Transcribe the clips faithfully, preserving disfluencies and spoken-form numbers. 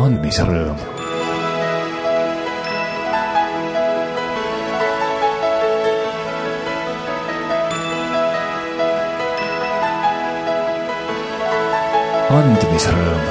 andmisrõõm. andmisrõõm.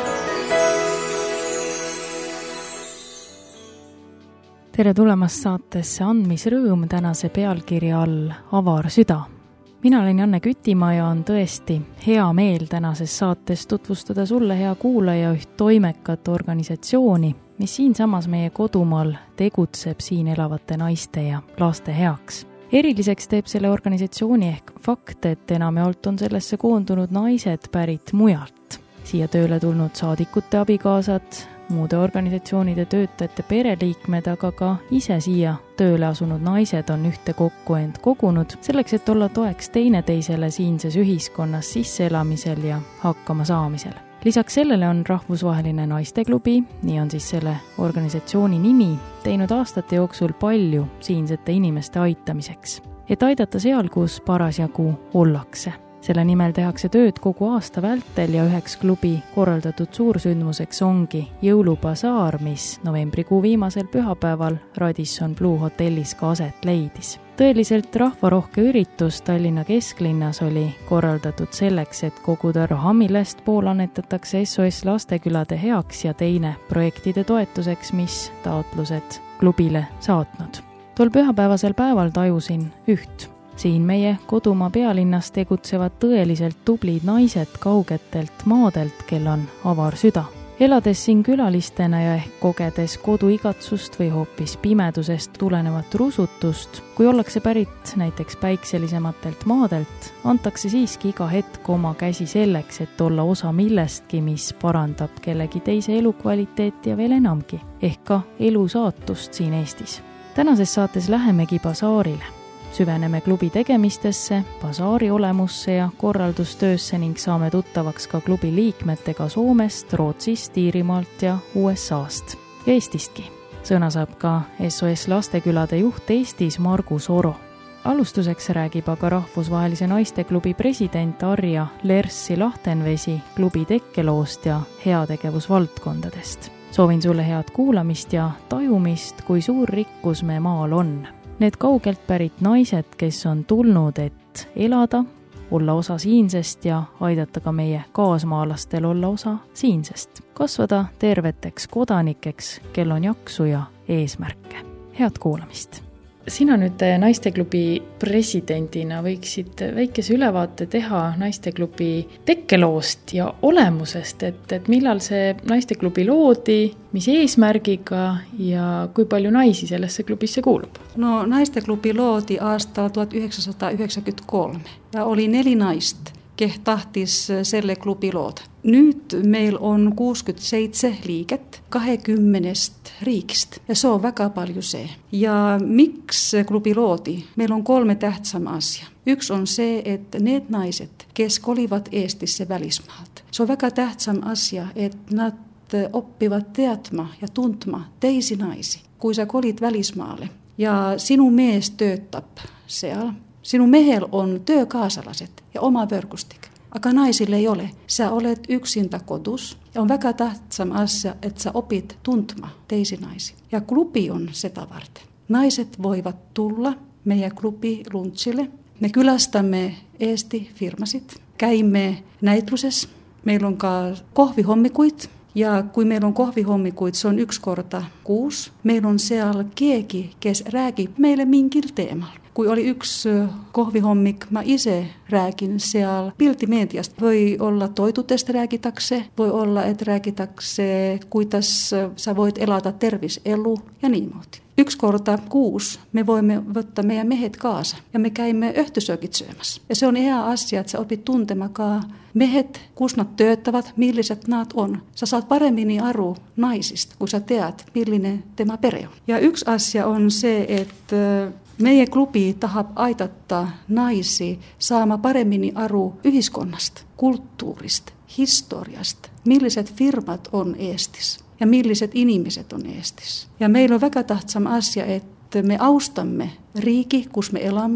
tere tulemast saatesse Andmisrõõm tänase pealkirja all Avar süda. Mina olen Janne Kütimaa ja on tõesti hea meel tänases saates tutvustada sulle, hea kuulaja, üht toimekat organisatsiooni, mis siinsamas meie kodumaal tegutseb siin elavate naiste ja laste heaks. Eriliseks teeb selle organisatsiooni ehk fakt, et enamjaolt on sellesse koondunud naised pärit mujalt. Siia tööle tulnud saadikute abikaasad, muude organisatsioonide töötajate pereliikmed, aga ka ise siia tööle asunud naised on ühte kokku end kogunud, selleks et olla toeks teineteisele siinses ühiskonnas sisseelamisel ja hakkama saamisel. Lisaks sellele on Rahvusvaheline Naisteklubi, nii on siis selle organisatsiooni nimi, teinud aastate jooksul palju siinsete inimeste aitamiseks, et aidata seal, kus parasjagu ollakse. Selle nimel tehakse tööd kogu aasta vältel ja üheks klubi korraldatud suursündmuseks ongi jõulubasaar, mis novembrikuu viimasel pühapäeval Radisson Blu hotellis ka aset leidis. Tõeliselt rahvarohke üritus Tallinna kesklinnas oli korraldatud selleks, et koguda raha, millest pool annetatakse S O S Lastekülade heaks ja teine projektide toetuseks, mis taotlused klubile saatnud. Tol pühapäevasel päeval tajusin üht. Siin meie kodumaa pealinnas tegutsevad tõeliselt tublid naised kaugetelt maadelt, kel on avar süda. Elades siin külalistena ja ehk kogedes koduigatsust või hoopis pimedusest tulenevat rusutust, kui ollakse pärit näiteks päikselisematelt maadelt, antakse siiski iga hetk oma käsi selleks, et olla osa millestki, mis parandab kellegi teise elukvaliteeti ja veel enamgi, ehk ka elusaatust siin Eestis. Tänases saates lähemegi basaarile. Süveneme klubi tegemistesse, basaari olemusse ja korraldustöösse ning saame tuttavaks ka klubi liikmetega Soomest, Rootsist, Iirimaalt ja U S A-st ja Eestistki. Sõna saab ka S O S Lastekülade juht Eestis Margus Oro. Alustuseks räägib aga Rahvusvahelise Naisteklubi president Arja Lerssi-Lahtenvesi klubi tekkeloost ja heategevusvaldkondadest. Soovin sulle head kuulamist ja tajumist, kui suur rikkus me maal on. Need kaugelt pärit naised, kes on tulnud, et elada, olla osa siinsest ja aidata ka meie kaasmaalastel olla osa siinsest. Kasvada terveteks kodanikeks, kel on jaksu ja eesmärke. Head kuulamist! Sina nüüd Naisteklubi presidendina võiksid väikese ülevaate teha Naisteklubi tekkeloost ja olemusest, et, et millal see Naisteklubi loodi, mis eesmärgiga ja kui palju naisi sellesse klubisse kuulub? No Naisteklubi loodi aastal tuhat üheksasada üheksakümmend kolm ja oli neli naist, kes tahtis selle klubi looda. Nüüd meil on kuuskümmend seitse liiget kahekümnest riigist ja see on väga palju see. Ja miks klubi loodi? Meil on kolme tähtsama asia. Üks on see, et need naised, kes kolivad Eestisse välismaalt, see on väga tähtsam asia, et nad oppivad teadma ja tundma teisi naisi. Kui sa kolid välismaale ja sinu mees töötab seal, sinu mehel on töökaasalased ja oma võrgustik, aga naisille ei ole. Sa oled üksinda kodus ja on väga tähtsam asia, et sa opid tundma teisi naisi. Ja klubi on seda varten. Naised voivat tulla meie klubi lunchile. Me külastame Eesti firmasid, käime näitluses. Meil on ka kohvihommikuid. Ja kui meil on kohvihommikuid, see on üks korda kuus, meil on seal keegi, kes räägib meile mingil teemal. Kui oli üks kohvihommik, ma ise räägin seal pildimeediast. Või olla toitudest räägitakse, või olla, et räägitakse, kuidas sa void elada terviselu ja niimoodi. Üks korda kuus me voimme võtta meie mehed kaasa ja me käime õhtusöögid söömas. Ja see on hea asia, et sa opid tundema ka mehed, kus nad töötavad, millised nad on. Sa saad paremini aru naisist, kui sa tead, milline tema pere on. Ja üks asja on see, et meie klubi tahab aidata naisi saama paremini aru ühiskonnast, kultuurist, historiast, millised firmad on Eestis ja millised inimesed on Eestis. Ja meil on väga tähtsam asia, et me austamme riigi, kus me elame,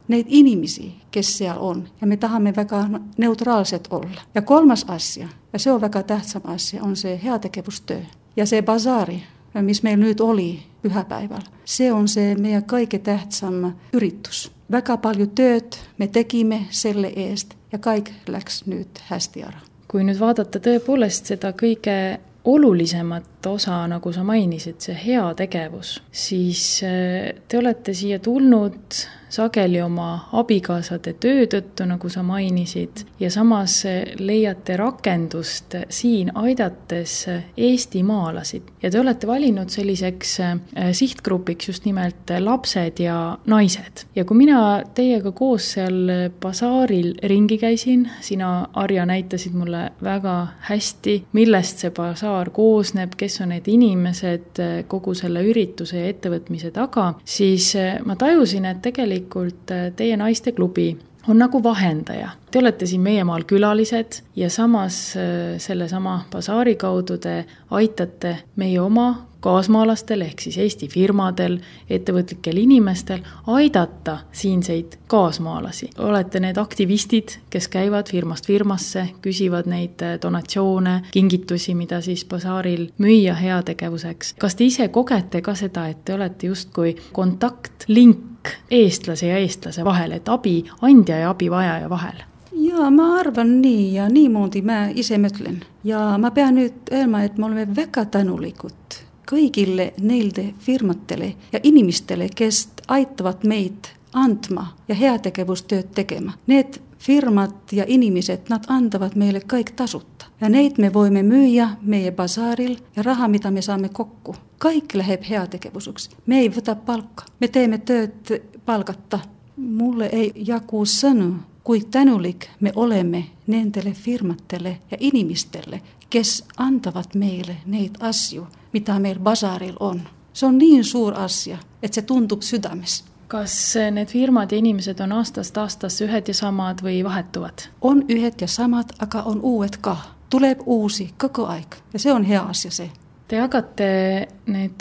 neitä ihmisiä, kes siellä on. Ja me tahamme vähän neutraaliset olla. Ja kolmas asia, ja se on vähän tähtsä asia, on se heatekevustyö. Ja se basaari, missä meillä nyt oli pyhäpäivällä, se on se meidän kaikkein tähtsämmä yritys. Väga paljon tööt me tekimme selle eest ja kaikki läks nyt hästi ära. Kui nüüd vaadata tõepoolest seda kõige olulisemat osa, nagu sa mainisid, see hea tegevus, siis te olete siia tulnud sageli oma abikaasade töö tõttu, nagu sa mainisid, ja samas leiate rakendust siin aidates eestimaalasid. Ja te olete valinud selliseks sihtgrupiks just nimelt lapsed ja naised. Ja kui mina teiega koos seal basaaril ringi käisin, sina, Arja, näitasid mulle väga hästi, millest see basaar koosneb, kes on need inimesed kogu selle ürituse ja ettevõtmise taga, siis ma tajusin, et tegelikult teie naisteklubi on nagu vahendaja. Te olete siin meie maal külalised ja samas sellesama basaari kaudu te aitate meie oma kaasmaalastel ehk siis Eesti firmadel, ettevõtlikel inimestel aidata siinseid kaasmaalasi. Olete need aktivistid, kes käivad firmast firmasse, küsivad neid donatsioone, kingitusi, mida siis basaaril müüa heategevuseks. Kas te ise kogete ka seda, et te olete justkui kontaktlink eestlase ja eestlase vahel, et abi andja ja abi vajaja vahel? Jaa, ma arvan nii ja niimoodi mä ise mõtlen. Ja ma pean nüüd öelma, et me oleme väga tänulikud kõigile neilde firmatele ja inimistele, kes aitavad meid andma ja heategevustööd tegema. Need firmad ja inimesed, nad andavad meile kõik tasutta. Ja neid me voimme müüa meie basaaril ja raha, mida me saame kokku. Kõik läheb heategevuseks. Me ei võta palka. Me teeme tööd palkatta. Mulle ei jagu sõnu, kui tänulik me oleme nendele firmatele ja inimistele, kes andavad meile neid asju, mitä meil basaaril on. Se on niin suur asia, että se tuntub sydämessä. Kas need firmad ja inimesed on aastast aastasse ühed ja samad või vahetuvad? On ühed ja samad, aga on uued ka. Tuleb uusi koko aeg ja see on hea asia see. Te jagate need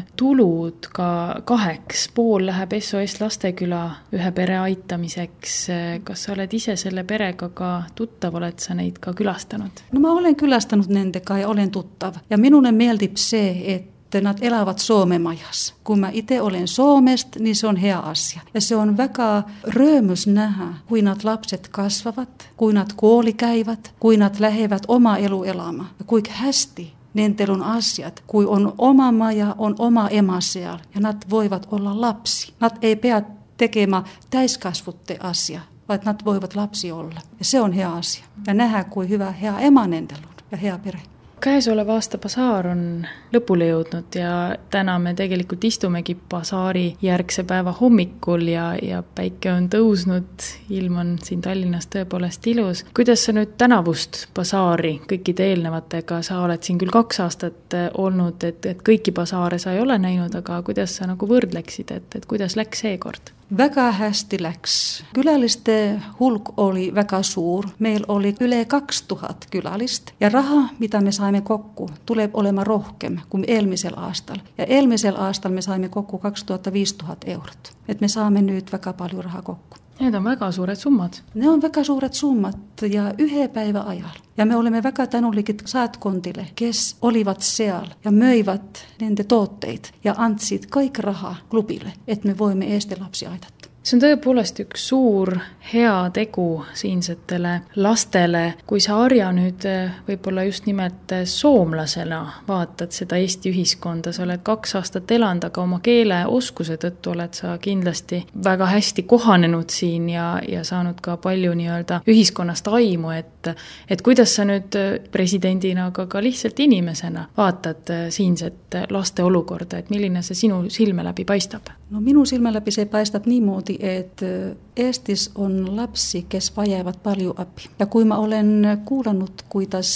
tulud ka kaheks. Pool läheb S O S Lasteküla ühe pere aitamiseks. Kas sa oled ise selle perega ka tuttav, oled sa neid ka külastanud? No ma olen külastanud nendega ja olen tuttav. Ja minune meeldib see, että nad elavad Soomemajas. Kun mä itse olen Soomest, niin se on hea asia. Ja se on väga röömys nähdä, kui nad lapset kasvavat, kui nad kooli käyvät, kui nad lähevät oma elu elämään ja kuinka hästi nendel on asiat, kui on oma maja, on oma ema siellä ja nad voivat olla lapsi. Nad ei pea tekemään täiskasvutte asia, vaan nad voivat lapsi olla. Ja se on hea asia. Ja nähdä, kui hyvä hea ema nendel on ja hea pere. Käesoleva aasta basaar on lõpule jõudnud ja täna me tegelikult istumegi basaari järgse päeva hommikul ja, ja päike on tõusnud, ilm on siin Tallinnas tõepoolest ilus. Kuidas sa nüüd tänavust basaari kõikide eelnevatega, sa oled siin küll kaks aastat olnud, et, et kõiki basaare sa ei ole näinud, aga kuidas sa nagu võrdleksid, et, et kuidas läks seekord? Väga hästi läks. Külaliste hulk oli väga suur. Meil oli üle kaks tuhat külalist ja raha, mitä me saimme kokku, tuleb olema rohkem kuin eelmisel aastal. Ja eelmisel aastal me saimme kokku kaksituhattaviisituhatta eurot. Et me saamme nyt väga paljon rahaa kokku. Need on väga suured summad. Ne on väga suuret summat ja yhden päivän ajal. Ja me olemme väga tänulikit saatkondille, kes olivat siellä ja möivät nende tuotteet ja antsid kõik raha klubille, että me voimme Eesti lapsi aidata. See on tõepoolest üks suur hea tegu siinsetele lastele. Kui sa, Arja, nüüd võib-olla just nimelt soomlasena vaatad seda Eesti ühiskonda, sa oled kaks aastat elanud, aga oma keele oskuse tõttu oled sa kindlasti väga hästi kohanenud siin ja, ja saanud ka palju nii-öelda ühiskonnast aimu, et, et kuidas sa nüüd presidendina, aga ka lihtsalt inimesena vaatad siinset laste olukorda, et milline see sinu silme läbi paistab? No minu silmä läpi se paistab niimoodi, että Eestis on lapsi, kes vajaavat paljon apua. Ja kun mä olen kuulannut, kuidas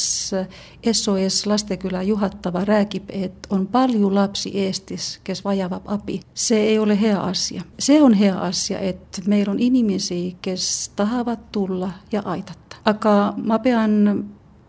S O S Lastekylä juhattava rääkib, että on paljon lapsi Eestis, kes vajaavat apua, se ei ole hea asia. Se on hea asia, että meillä on ihmisiä, kes tahavat tulla ja aitata. Aga mä pean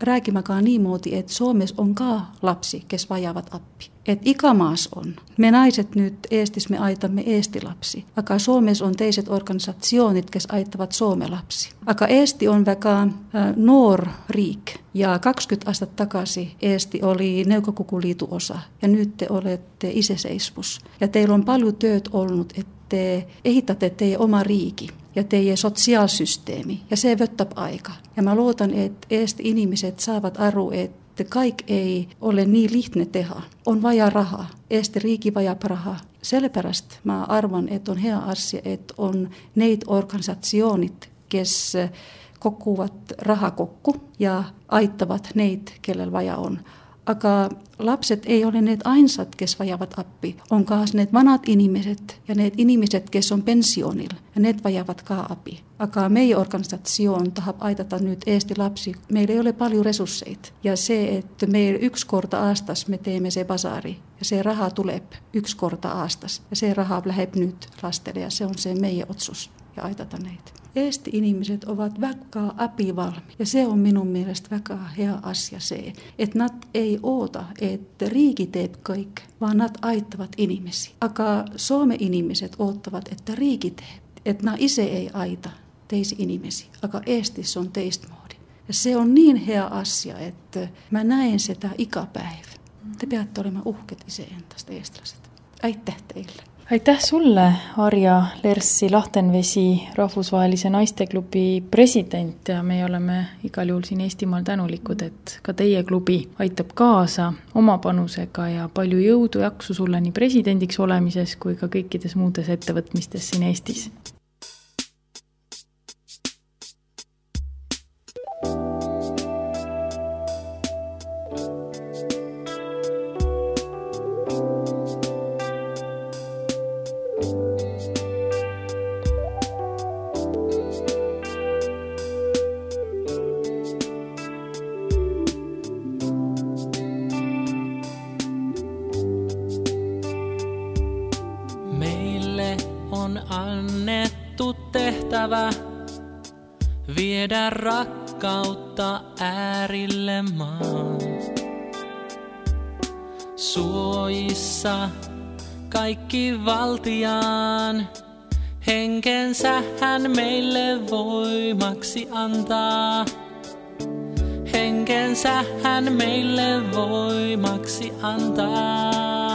rääkimäkaan niimoodi, että Suomessa on ka lapsi, kes vajaavat appi. Että ikämaas on. Me naiset nyt Eestis me aitamme Eesti-lapsi. Aga Suomessa on teiset organisatioonit, kes aittavat Soome-lapsi. Aga Eesti on väga äh, nuor riik. Ja kaksikymmentä astetta takaisin Eesti oli Neuvokukuliitu osa. Ja nyt te olette iseseisvus. Ja teillä on paljon työt ollut, että te ehitätte teidän oma riiki ja teidän sosiaalisysteemi. Ja se vöttää aika. Ja mä luotan, että Eesti-ihmiset saavat aru, että kaikki ei ole niin lihtne tehdä. On vajaa rahaa. Eesti riiki vajaa rahaa. Selvästi mä arvan, että on hyvä asia, että on neitä organisatioonit, kes kokuvat rahakokku ja aittavat neitä, kellellä vaja on. Aga lapset ei ole ne ainsat, kes vajavat appi. On kaas ne vanat ihmiset ja ne ihmiset, kes on pensionilla ja ne vajavat ka appi. Aga meidän organisatioon tahab aitata nyt Eesti lapsi. Meillä ei ole paljon resursseita. Ja se, että meillä yksi korta aastas me teemme se basaari. Ja se raha tulee yksi korta aastas. Ja se raha läheb nyt lastelle ja se on se meidän otsus ja aitata neitä. Eesti-ihmiset ovat väga apivalmi. Ja se on minun mielestä väga hea asia se, että nad ei oota, että riiki teeb kõik, vaan nad aittavat ihmisiä. Aga Soome-ihmiset oottavat, että riiki teeb, että nad ise ei aita teisi ihmisiä. Aga Eestissä on teistä moodi. Ja se on niin hea asia, että mä näen sitä ikäpäivä. Te peatte olemaan uhket ise endast eestlaset. Aitäh teille. Aitäh sulle, Arja Lerssi-Lahtenvesi, Rahvusvahelise Naisteklubi president ja me oleme igal juhul siin Eestimaal tänulikud, et ka teie klubi aitab kaasa oma panusega ja palju jõudu jaksu sulle nii presidendiks olemises kui ka kõikides muudes ettevõtmistes siin Eestis. Viedä rakkautta äärille maan. Suojissa kaikki valtiaan. Henkensä hän meille voimaksi antaa. Henkensä hän meille voimaksi antaa.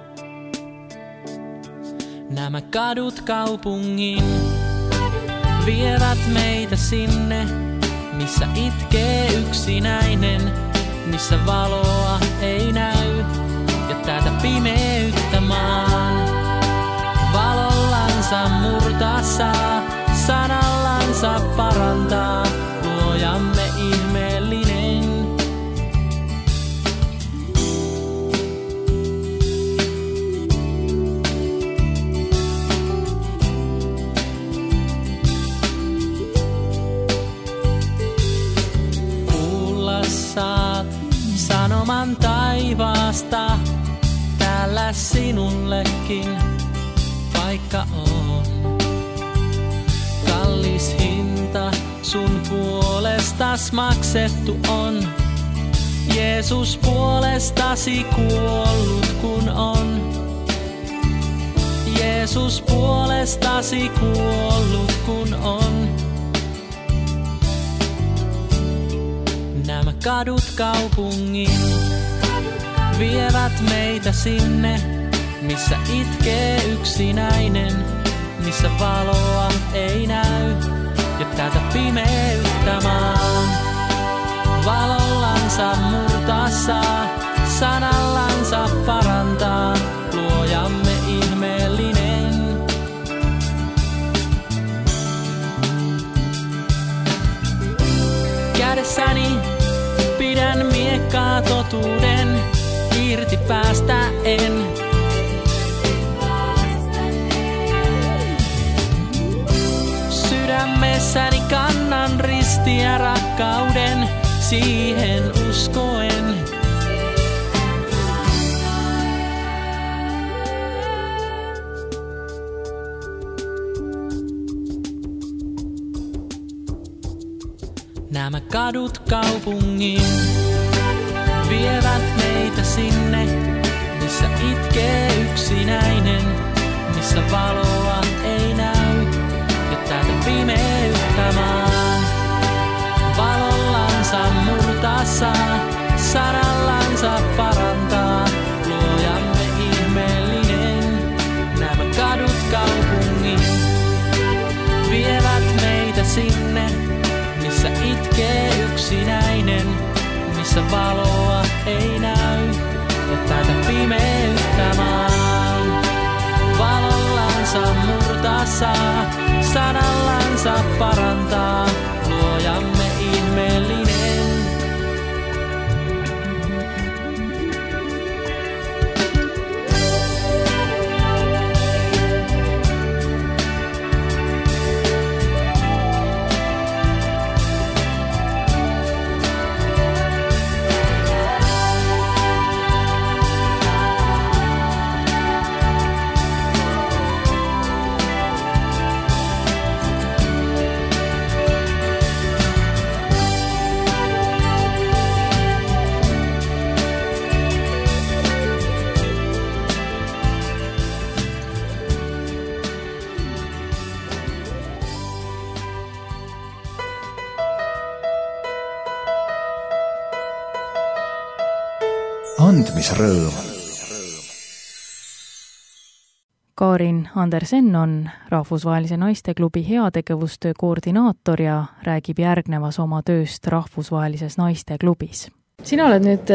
Nämä kadut kaupungin vievät meitä sinne, missä itkee yksinäinen, missä valoa ei näy, ja tätä pimeyttä maan. Valollansa murtaa saa, sanallansa parantaa, luojamme ihmeellinen. Saat sanoman taivaasta, täällä sinullekin paikka on. Kallis hinta sun puolestas maksettu on. Jeesus puolestasi kuollut kun on. Jeesus puolestasi kuollut kun on. Nämä kadut kaupungin vievät meitä sinne, missä itkee yksinäinen, missä valoa ei näy, ja tätä pimeyttä maan. Valollansa murtaa saa, sanallansa parantaa, luojamme ihmeellinen. Kädessäni pidän miekkaa totuuden, irti päästä en. Sydämessäni kannan ristiä rakkauden, siihen uskoen. Nämä kadut kaupungin vievät meitä sinne, missä itkee yksinäinen, missä valoa ei näy ja täältä pimeyttä maan. Valollansa murtaa saa, sanallansa parantaa, luojamme ihmeellinen. Nämä kadut kaupungin vievät meitä sinne, missä itkee yksinäinen, missä valoa ei näy ja täältä pimeyttä maan. Valollansa murtaa saa, sanallansa parantaa, luojamme ihmeellinen. Andmisrõõm. Karin Andersen on Rahvusvahelise naisteklubi heategevustöö koordinaator ja räägib järgnevas oma tööst Rahvusvahelises naisteklubis. Sina oled nüüd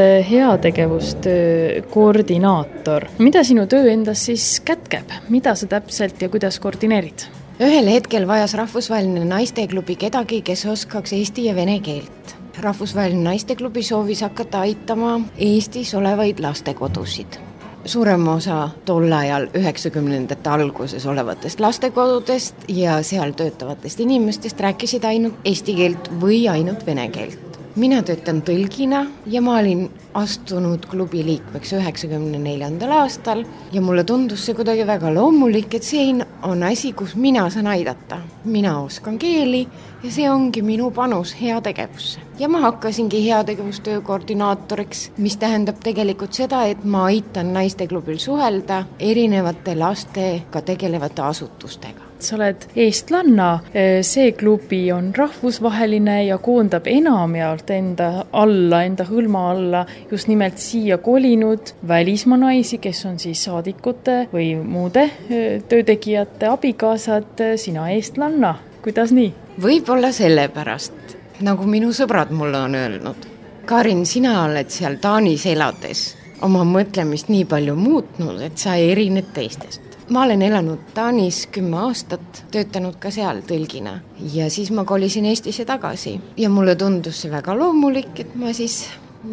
heategevustöö koordinaator. Mida sinu töö endas siis kätkeb? Mida sa täpselt ja kuidas koordineerid? Ühel hetkel vajas Rahvusvaheline naisteklubi kedagi, kes oskaks eesti ja vene keelt. Rahvusvaheline naisteklubi soovis hakata aitama Eestis olevaid lastekodusid. Suurem osa tol ajal üheksakümnendate alguses olevatest lastekodudest ja seal töötavatest inimestest rääkisid ainult eesti keelt või ainult vene keelt. Mina töötan tõlgina ja ma olin astunud klubi liikmeks üheksakümne neljandal aastal ja mulle tundus see kuidagi väga loomulik, et see on asi, kus mina saan aidata. Mina oskan keeli ja see ongi minu panus heategevusse. Ja ma hakkasingi heategevustöö koordinaatoriks, mis tähendab tegelikult seda, et ma aitan naisteklubil suhelda erinevate lastega tegelevate asutustega. Sa oled eestlanna, see klubi on rahvusvaheline ja koondab enamjaolt enda alla, enda hõlma alla just nimelt siia kolinud välismaa naisi, kes on siis saadikute või muude töötegijate abikaasad, sina eestlanna. Kuidas nii? Võib-olla sellepärast, nagu minu sõbrad mulle on öelnud. Karin, sina oled seal Taanis elades oma mõtlemist nii palju muutnud, et sa erined teistest. Ma olen elanud Taanis kümme aastat, töötanud ka seal tõlgina ja siis ma kolisin Eestisse tagasi ja mulle tundus see väga loomulik, et ma siis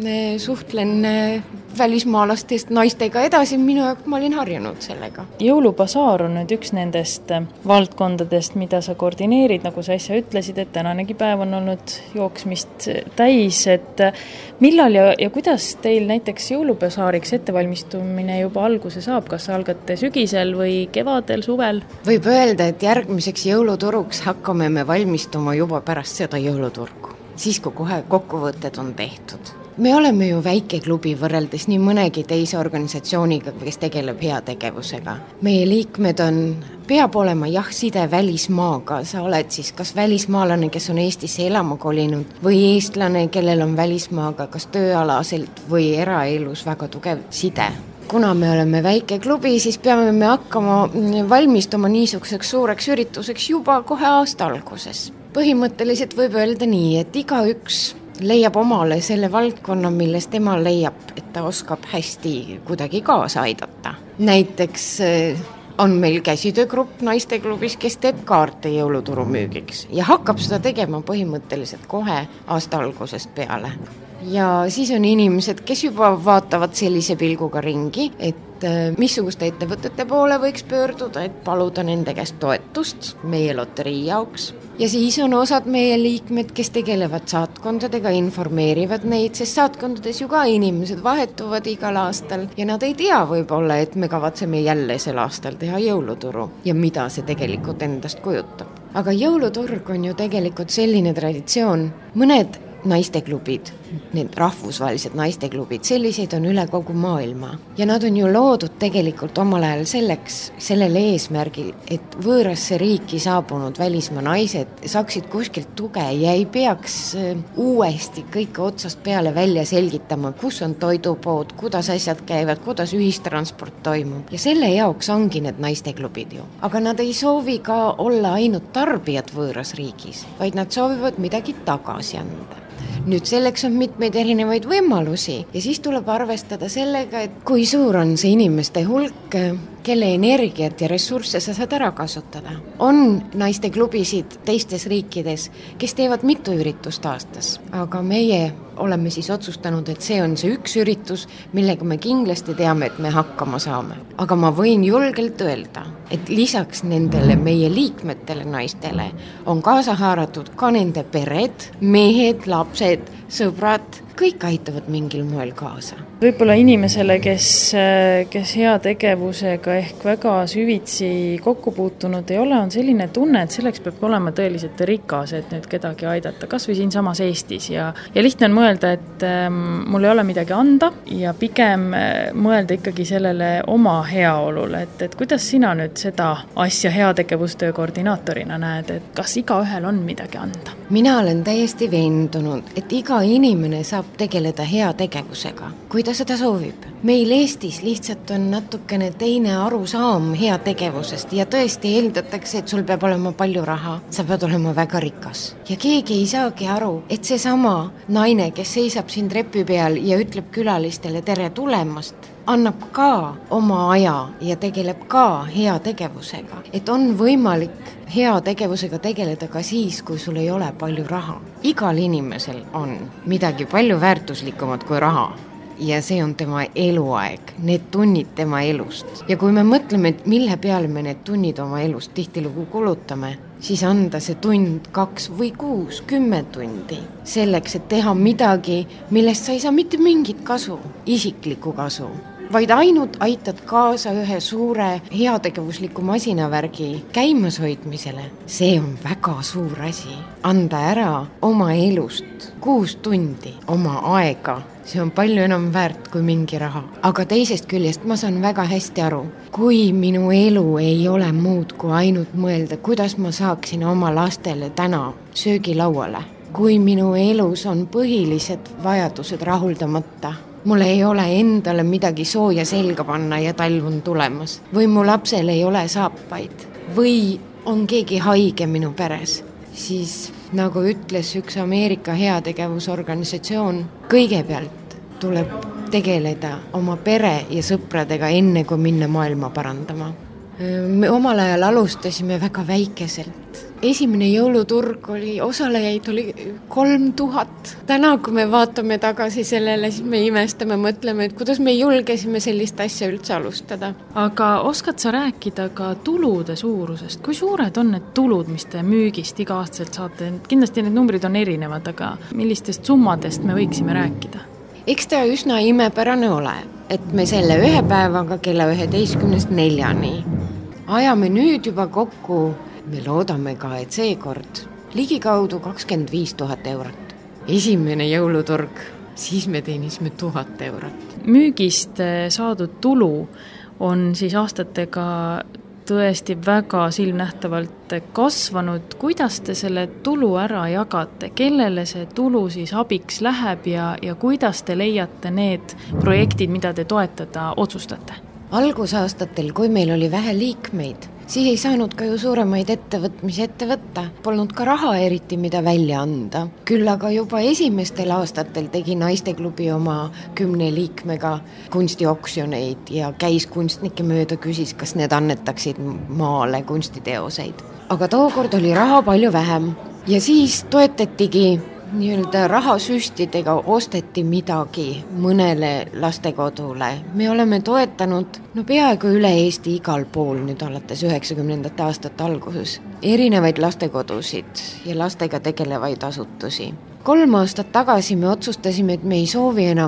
suhtlen välismaalastest naistega edasi, minu jaoks ma olin harjunud sellega. Jõulubasaar on nüüd üks nendest valdkondadest, mida sa koordineerid, nagu sa äsja ütlesid, et tänanegi päev on olnud jooksmist täis, et millal ja, ja kuidas teil näiteks jõulubasaariks ettevalmistumine juba alguse saab, kas algate sügisel või kevadel, suvel? Võib öelda, et järgmiseks jõuluturuks hakkame me valmistuma juba pärast seda jõuluturgu, siis kui kohe kokkuvõtted on tehtud. Me oleme ju väike klubi võrreldes nii mõnegi teise organisatsiooniga, kes tegeleb heategevusega. Meie liikmed on, peab olema jah side välismaaga, sa oled siis kas välismaalane, kes on Eestisse elama kolinud või eestlane, kellel on välismaaga kas tööalaselt või eraelus väga tugev side. Kuna me oleme väike klubi, siis peame me hakkama valmistuma niisuguseks suureks ürituseks juba kohe aasta alguses. Põhimõtteliselt võib öelda nii, et iga üks leiab omale selle valdkonna, milles tema leiab, et ta oskab hästi kuidagi kaasa aidata. Näiteks on meil käsitöögrupp naisteklubis, kes teeb kaarte jõuluturu müügiks ja hakkab seda tegema põhimõtteliselt kohe aasta algusest peale. Ja siis on inimesed, kes juba vaatavad sellise pilguga ringi, et missuguste ettevõtete poole võiks pöörduda, et paluda nende käest toetust meie loterii jaoks. Ja siis on osad meie liikmed, kes tegelevad saatkondadega, informeerivad neid, sest saatkondades ju ka inimesed vahetuvad igal aastal ja nad ei tea võib-olla, et me kavatseme jälle sel aastal teha jõuluturu ja mida see tegelikult endast kujutab. aga jõuluturg on ju tegelikult selline traditsioon, mõned naisteklubid, need rahvusvahelised naisteklubid, selliseid on üle kogu maailma ja nad on ju loodud tegelikult omal ajal selleks, sellel eesmärgil, et võõrasse riiki saabunud välismaa naised saaksid kuskilt tuge ja ei peaks uuesti kõike otsast peale välja selgitama, kus on toidupood, kuidas asjad käivad, kuidas ühistransport toimub ja selle jaoks ongi need naisteklubid ju. Aga nad ei soovi ka olla ainult tarbijad võõras riigis, vaid nad soovivad midagi tagasi anda. Nüüd selleks on mitmeid erinevaid võimalusi ja siis tuleb arvestada sellega, et kui suur on see inimeste hulk, kelle energiat ja ressursse sa saad ära kasutada. On naisteklubisid teistes riikides, kes teevad mitu üritust aastas, aga meie oleme siis otsustanud, et see on see üks üritus, millega me kindlasti teame, et me hakkama saame. Aga ma võin julgelt öelda, et lisaks nendele meie liikmetele naistele on kaasa haaratud ka nende pered, mehed, lapsed, sõbrad, kõik aitavad mingil moel kaasa. Võib-olla inimesele, kes, kes hea tegevusega ehk väga süvitsi kokku puutunud ei ole, on selline tunne, et selleks peab olema tõeliselt rikas, et nüüd kedagi aidata, kas või siin samas Eestis. Ja, ja lihtne on mõelda, et ähm, mul ei ole midagi anda ja pigem mõelda ikkagi sellele oma heaolule, et, et kuidas sina nüüd seda asja heategevustöö koordinaatorina näed, et kas igaühel on midagi anda? Mina olen täiesti veendunud, et iga inimene saab tegeleda hea tegevusega, kui ta seda soovib. Meil Eestis lihtsalt on natukene teine arusaam hea tegevusest ja tõesti eeldatakse, et sul peab olema palju raha, sa pead olema väga rikas. Ja keegi ei saagi aru, et see sama naine, kes seisab siin trepi peal ja ütleb külalistele tere tulemast, annab ka oma aja ja tegeleb ka hea tegevusega. Et on võimalik hea tegevusega tegeleda ka siis, kui sul ei ole palju raha. Igal inimesel on midagi palju väärtuslikumat kui raha. Ja see on tema eluaeg, need tunnid tema elust. Ja kui me mõtleme, et mille peale me need tunnid oma elust tihtilugu kulutame, siis anda see tund, kaks või kuus, kümme tundi. Selleks, et teha midagi, millest sa ei saa mitte mingit kasu, isiklikku kasu, vaid ainult aitad kaasa ühe suure heategevusliku masinavärgi käimashoidmisele. See on väga suur asi. Anda ära oma elust kuus tundi, oma aega. See on palju enam väärt kui mingi raha. Aga teisest küljest ma saan väga hästi aru, kui minu elu ei ole muud kui ainult mõelda, kuidas ma saaksin oma lastele täna söögilauale. Kui minu elus on põhilised vajadused rahuldamata, mul ei ole endale midagi sooja selga panna ja talv on tulemas. Või mu lapsel ei ole saapaid. Või on keegi haige minu peres. Siis, nagu ütles üks Ameerika heategevusorganisatsioon, kõigepealt tuleb tegeleda oma pere ja sõpradega enne, kui minna maailma parandama. Me omal ajal alustasime väga väikeselt. Esimene jõuluturg oli, osalejaid oli kolm tuhat. Täna, kui me vaatame tagasi sellele, siis me imestame, mõtleme, et kuidas me julgesime sellist asja üldse alustada. Aga oskad sa rääkida ka tulude suurusest? Kui suured on need tulud, mis te müügist iga aastaselt saate? Kindlasti need numbrid on erinevad, aga millistest summadest me võiksime rääkida? Eks ta üsna imepärane ole, et me selle ühe päevaga kella üheteistkümnest neljani ajame nüüd juba kokku, me loodame ka, et seekord ligikaudu kakskümmend viis tuhat eurot. Esimene jõuluturg, siis me teenisime tuhat eurot. Müügist saadud tulu on siis aastatega tõesti väga silmnähtavalt kasvanud. Kuidas te selle tulu ära jagate? Kellele see tulu siis abiks läheb ja, ja kuidas te leiate need projektid, mida te toetada otsustate? Algusaastatel, kui meil oli vähe liikmeid, siis ei saanud ka ju suuremaid ettevõtmisi ette võtta. Polnud ka raha eriti, mida välja anda. Küll aga juba esimestel aastatel tegi naisteklubi oma kümne liikmega kunstioksjoneid ja käis kunstnike mööda, küsis, kas need annetaksid maale kunstiteoseid. Aga tookord oli raha palju vähem ja siis toetatigi nii-öelda rahasüstidega osteti midagi mõnele lastekodule. Me oleme toetanud no peaaegu üle Eesti igal pool nüüd alates üheksakümnendate aastate alguses erinevaid lastekodusid ja lastega tegelevaid asutusi. Kolm aastat tagasi me otsustasime, et me ei soovi enam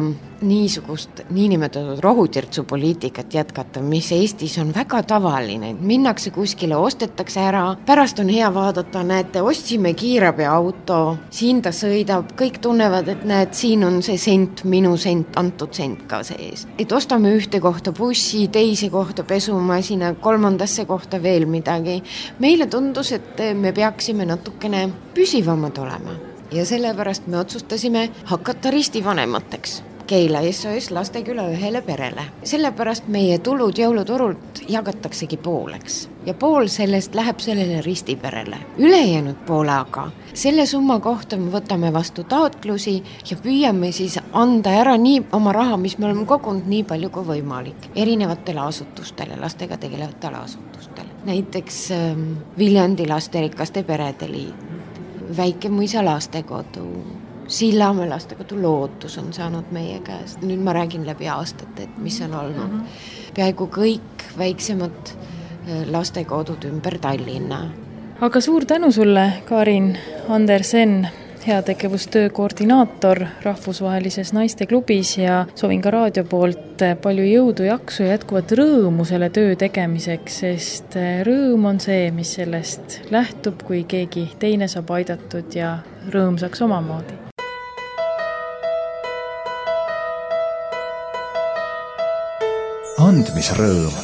niisugust niinimetatud rohutirtsupoliitikat jätkata, mis Eestis on väga tavaline. Minnakse kuskile, ostetakse ära, pärast on hea vaadata, näete, ostsime kiirabiauto, siin ta sõidab, kõik tunnevad, et näed, siin on see sent, minu sent, antud sent ka sees. Et ostame ühte kohta bussi, teise kohta pesumasina, kolmandasse kohta veel midagi. Meile tundus, et me peaksime natukene püsivamad olema ja sellepärast me otsustasime hakata ristivanemateks. Keila S O S Lasteküla ühele perele. Sellepärast meie tulud jõuluturult jagataksegi pooleks ja pool sellest läheb sellele ristiperele. Ülejäänud poole aga selle summa kohta me võtame vastu taotlusi ja püüame siis anda ära nii oma raha, mis me oleme kogunud nii palju kui võimalik erinevatele asutustele, lastega tegelevatele asutustele. Näiteks ähm, Viljandi lasterikaste perede liit, Väike-Mõisa lastekodu, Sillamäe lastekodu Lootus on saanud meie käest. Nüüd ma räägin läbi aastat, et mis on olnud. Peaaegu kõik väiksemad lastekodud ümber Tallinna. Aga suur tänu sulle, Karin Andersen, heategevustöö koordinaator rahvusvahelises naisteklubis ja soovin ka raadio poolt palju jõudu, jaksu ja jätkuvat rõõmu selle töö tegemiseks, sest rõõm on see, mis sellest lähtub, kui keegi teine saab aidatud ja rõõmsaks omamoodi. Andmisrõõm.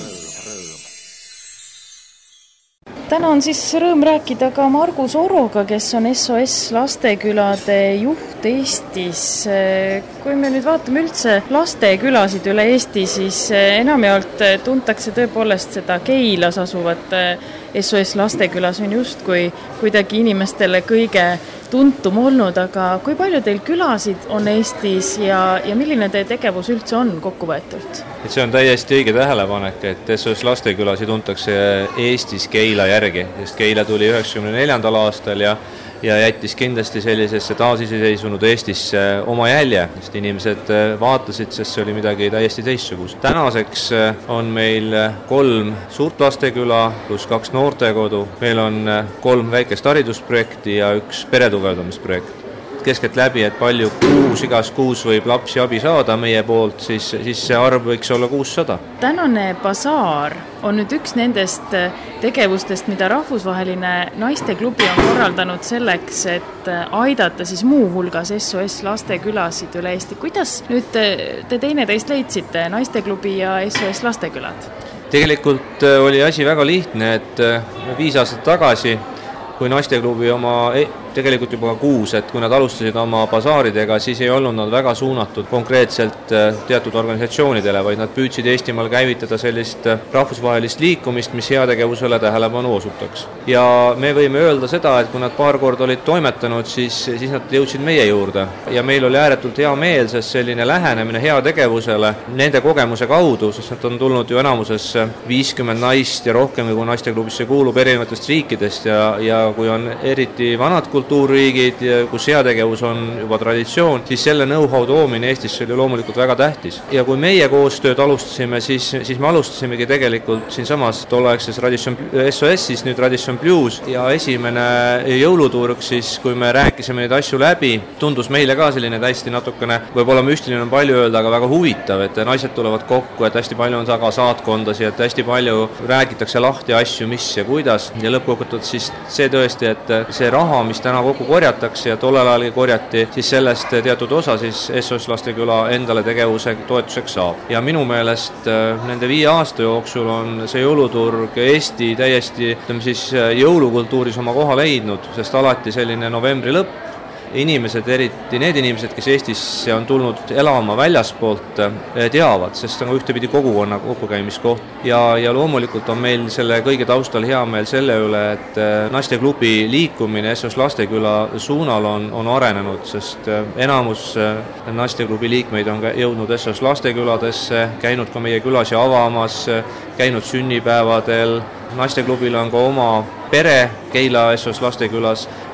Täna on siis rõõm rääkida ka Margus Oroga, kes on S O S Lastekülade juht Eestis. Kui me nüüd vaatame üldse lastekülasid üle Eesti, siis enamjaolt tuntakse tõepoolest seda Keilas asuvat S O S Lastekülas on just kui kuidagi inimestele kõige tuntum olnud, aga kui palju teil külasid on Eestis ja, ja milline teie tegevus üldse on kokku võetult? Et see on täiesti õige tähelepanek, et S O S Lastekülasid tuntakse Eestis Keila järgi, sest Keila tuli üheksakümne neljandal aastal ja ja jättis kindlasti sellisesse taasiseseisunud Eestisse oma jälje, sest inimesed vaatasid, sest see oli midagi täiesti teistsugust. Tänaseks on meil kolm suurt lasteküla pluss kaks noortekodu, meil on kolm väikest haridusprojekti ja üks peretugevdamisprojekt. Keskelt läbi, et palju kuus, igas kuus võib lapsi abi saada meie poolt, siis, siis see arv võiks olla kuussada. Tänane basaar on nüüd üks nendest tegevustest, mida rahvusvaheline naisteklubi on korraldanud selleks, et aidata siis muu hulgas S O S Lastekülasid üle Eesti. Kuidas nüüd te teineteist leidsite, naisteklubi ja S O S Lastekülad? Tegelikult oli asi väga lihtne, et viis aastat tagasi, kui naisteklubi oma tegelikult juba kuus, et kui nad alustasid oma basaaridega, siis ei olnud nad väga suunatud konkreetselt teatud organisatsioonidele, vaid nad püüdsid Eestimaal käivitada sellist rahvusvahelist liikumist, mis heategevusele tähelepanu osutaks. Ja me võime öelda seda, et kui nad paar korda olid toimetanud, siis, siis nad jõudsid meie juurde. Ja meil oli ääretult hea meel, sest selline lähenemine heategevusele nende kogemuse kaudu, sest nad on tulnud ju enamuses viiskümmend naist ja rohkem, kui naisteklubisse kuulub erinevatest riikidest ja, ja kui on eriti vanad kultuurriigid, kus heategevus on juba traditsioon, siis selle know-how toomine Eestisse oli loomulikult väga tähtis. Ja kui meie koostööd alustasime, siis, siis me alustasimegi tegelikult siinsamas tolleaegses Radisson S O S-is, nüüd Radisson Blues ja esimene jõuluturg, siis kui me rääkisime neid asju läbi, tundus meile ka selline täiesti natukene, võib-olla müstiline on palju öelda, aga väga huvitav, et naised tulevad kokku, et hästi palju on taga saatkondasi, et hästi palju räägitakse lahti asju, mis ja kuidas ja lõppkokkuvõttes siis see tõesti, et see raha, mis täna kokku korjatakse ja tollel ajalgi korjati, siis sellest teatud osa siis S O S Lasteküla endale tegevuse toetuseks saab. Ja minu meelest nende viie aasta jooksul on see jõuluturg Eesti täiesti ütleme siis jõulukultuuris oma koha leidnud, sest alati selline novembri lõpp, inimesed, eriti need inimesed, kes Eestisse on tulnud elama väljaspoolt, teavad, sest on ühtepidi kogukonna kokkukäimiskoht. Ja, ja loomulikult on meil selle kõige taustal hea meel selle üle, et naisteklubi liikumine S O S Lasteküla suunal on, on arenenud, sest enamus naisteklubi liikmeid on jõudnud S O S Lasteküladesse, käinud ka meie külasi avamas, käinud sünnipäevadel. Naisteklubil on ka oma pere Keila S O S Lastekülas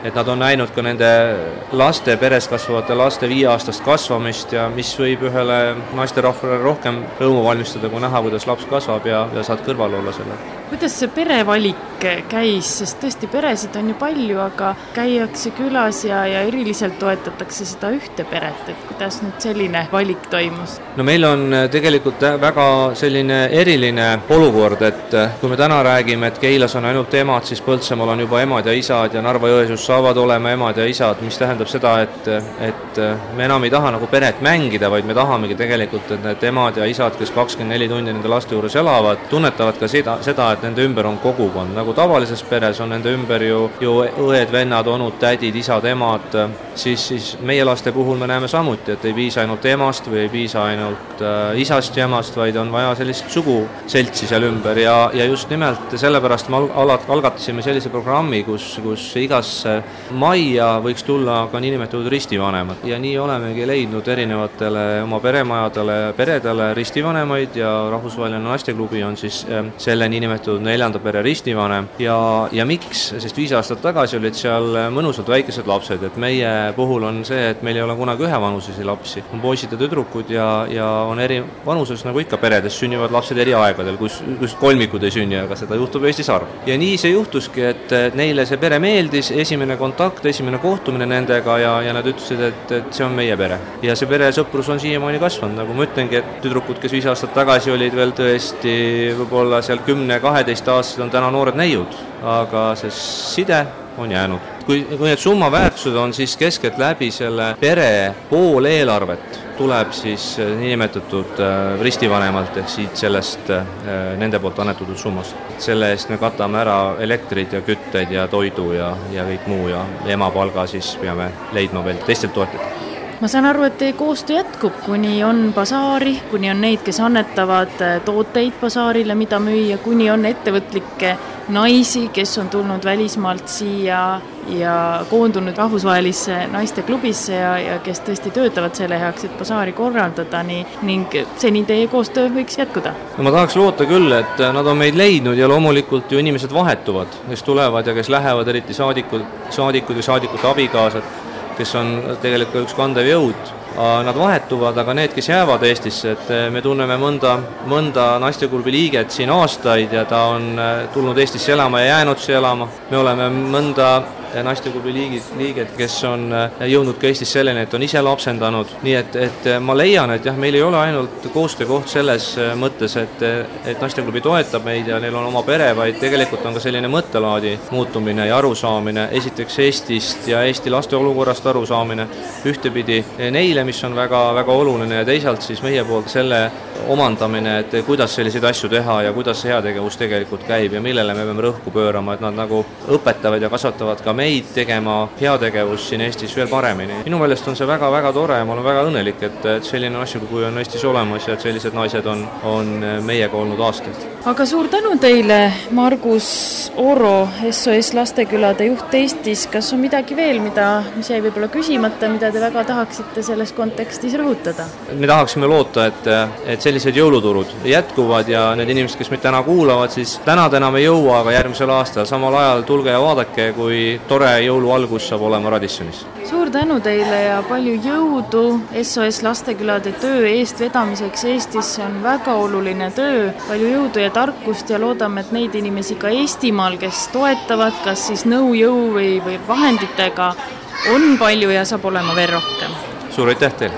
et nad on näinud ka nende laste, peres kasvavate laste viieaastast kasvamist ja mis võib ühele naisterahvale rohkem rõõmu valmistada, kui näha, kuidas laps kasvab ja, ja saad kõrval olla selle. Kuidas see perevalik käis, sest tõesti peresid on ju palju, aga käiakse külas ja, ja eriliselt toetatakse seda ühte peret, et kuidas nüüd selline valik toimus? No meil on tegelikult väga selline eriline olukord, et kui me täna räägime, et Keilas on ainult emad, siis Põltsamaal on juba emad ja isad ja Narva-Jõesuus saavad olema emad ja isad, mis tähendab seda, et, et me enam ei taha nagu peret mängida, vaid me tahamegi tegelikult, et need emad ja isad, kes kakskümmend neli tundi nende laste juures elavad, tunnetavad ka seda, seda, et nende ümber on kogukond. Nagu tavalises peres on nende ümber ju, ju õed, vennad, onud, tädid, isad, emad, siis, siis meie laste puhul me näeme samuti, et ei piisa ainult emast või ei piisa ainult äh, isast ja emast, vaid on vaja sellist suguseltsi seal ümber ja, ja just nimelt sellepärast me al- algatasime sellise programmi, kus, kus igasse majja võiks tulla ka niinimetatud ristivanemad ja nii olemegi leidnud erinevatele oma peremajadele, peredele ristivanemaid ja Rahvusvaheline Naisteklubi on siis äh, selle niinimetatud neljanda pere ristivanem ja, ja miks, sest viis aastat tagasi olid seal mõnusad väikesed lapsed, et meie puhul on see, et meil ei ole kunagi ühevanusesi lapsi, on poisid ja tüdrukud ja, ja on eri vanuses, nagu ikka peredes sünnivad lapsed eri aegadel, kus, kus kolmikud ei sünni, aga seda juhtub Eestis harva. Ja nii see juhtuski, et neile see pere meeldis, esimene kontakt, esimene kohtumine nendega ja, ja nad ütlesid, et, et see on meie pere. Ja see pere sõprus on siiamaani kasvanud, nagu ma ütlengi, et tüdrukud, kes viis aastat tagasi olid veel tõesti võib-olla seal kümne kaheteist aastased on täna noored neiud, aga see side on jäänud. Kui, kui need summa väärtused on, siis keskelt läbi selle pere pool eelarvet tuleb siis niinimetatud ristivanemalt ehk siit sellest nende poolt annetatud summast. Selle eest me katame ära elektrid ja kütted ja toidu ja, ja kõik muu ja ema palga siis peame leidma veel teistelt toetada. Ma saan aru, et teie koostöö jätkub, kuni on basaari, kuni on neid, kes annetavad tooteid basaarile, mida müüa, kuni on ettevõtlikke naisi, kes on tulnud välismaalt siia ja koondunud rahvusvahelisse naisteklubisse ja, ja kes tõesti töötavad selle heaks, et basaari korraldada nii, ning seni teie koostöö võiks jätkuda. No ma tahaks loota küll, et nad on meid leidnud ja loomulikult ju inimesed vahetuvad, kes tulevad ja kes lähevad, eriti saadikud, saadikud ja saadikute abikaasad, kes on tegelikult üks kandev jõud. Nad vahetuvad, aga need, kes jäävad Eestisse, et me tunneme mõnda, mõnda naisteklubi liiget siin aastaid ja ta on tulnud Eestisse elama ja jäänud siia elama. Me oleme mõnda naisteklubi liigid, liiget, kes on jõudnud ka Eestis selleni, et on ise lapsendanud. Nii et, et ma leian, et jah, meil ei ole ainult koostöökoht selles mõttes, et, et naisteklubi toetab meid ja neil on oma pere, vaid tegelikult on ka selline mõttelaadi muutumine ja arusaamine. Esiteks Eestist ja Eesti laste olukorrast arusaamine ühtepidi neile, mis on väga, väga oluline ja teisalt siis meie poolt selle omandamine, et kuidas selliseid asju teha ja kuidas see heategevus tegelikult käib ja millele me peame rõhku pöörama, et nad nagu õpetavad ja kasvatavad ka meid tegema heategevust siin Eestis veel paremini. Minu meelest on see väga-väga tore ja ma olen väga õnnelik, et, et selline asju kui on Eestis olemas ja et sellised naised on, on meiega olnud aastaid. Aga suur tänu teile, Margus Oro, S O S Lastekülade juht Eestis. Kas on midagi veel, mida, mis jäi võib-olla küsimata, mida te väga tahaksite selles kontekstis rõhutada? Me tahaksime loota, et, et sellised jõuluturud jätkuvad ja need inimesed, kes meid täna kuulavad, siis täna enam ei jõua, aga järgmisel aastal samal ajal tulge ja vaadake, kui tore jõulualgus saab olema Radissonis. Suur tänu teile ja palju jõudu S O S Lastekülade töö eestvedamiseks Eestis. See on väga oluline töö, palju jõudu ja tarkust ja loodame, et neid inimesi ka Eestimaal, kes toetavad, kas siis nõu, jõu või, või vahenditega, on palju ja saab olema veel rohkem. Suur aitäh teile!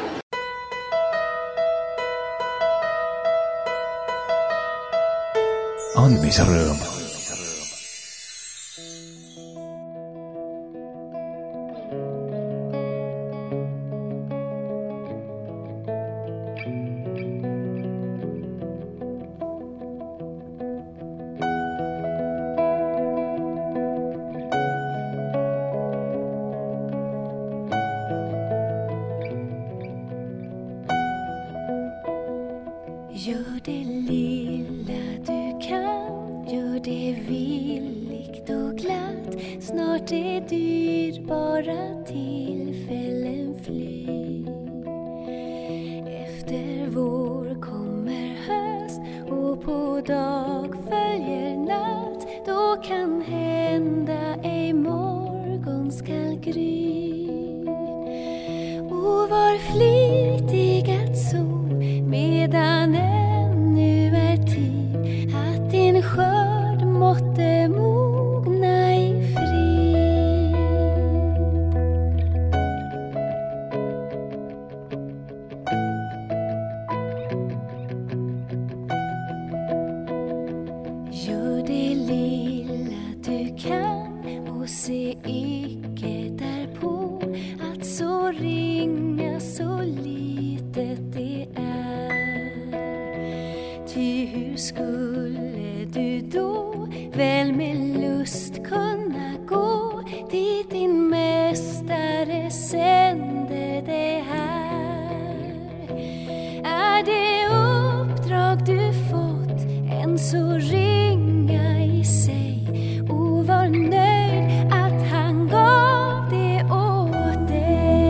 Andmisrõõm. Gör det lilla du kan, gör det villigt och glatt. Snart är dyrbara tillfällen fly. Efter vår kommer höst och på dag följer natt. Då kan hända ej morgon ska var flitig att så, medan ännu är tid att din skörd måtte mogna i frid. Gör det lilla du kan och se icke därpå att så ringa så litet det är. Ty hur skulle du då väl med lust kunna gå dit din mästare sände dig här? Är det uppdrag du fått en så ringa i sig, och var nöjd att han gav det åt dig.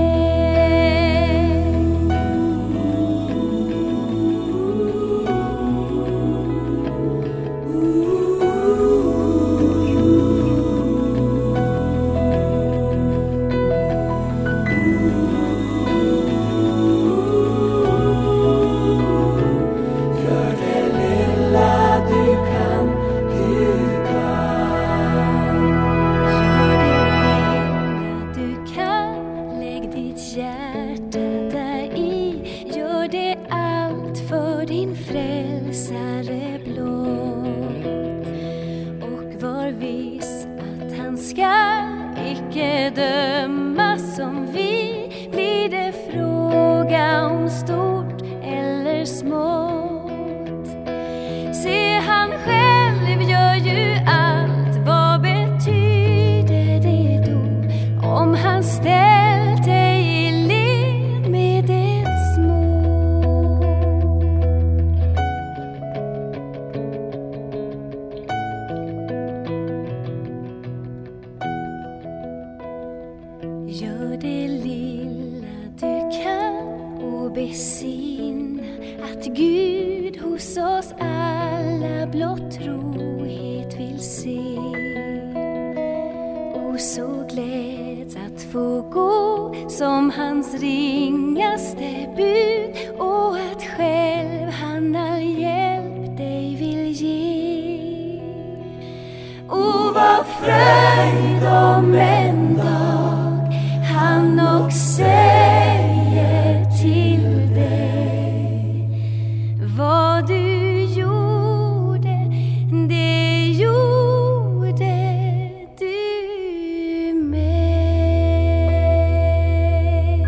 Gör det lilla du kan och besinna att Gud hos oss alla blott trohet vill se. Och så gläds att få gå som hans ringaste bud, och att själv han all hjälp dig vill ge. Och var fröjd om en dag han och säger till dig, vad du gjorde, det gjorde du med.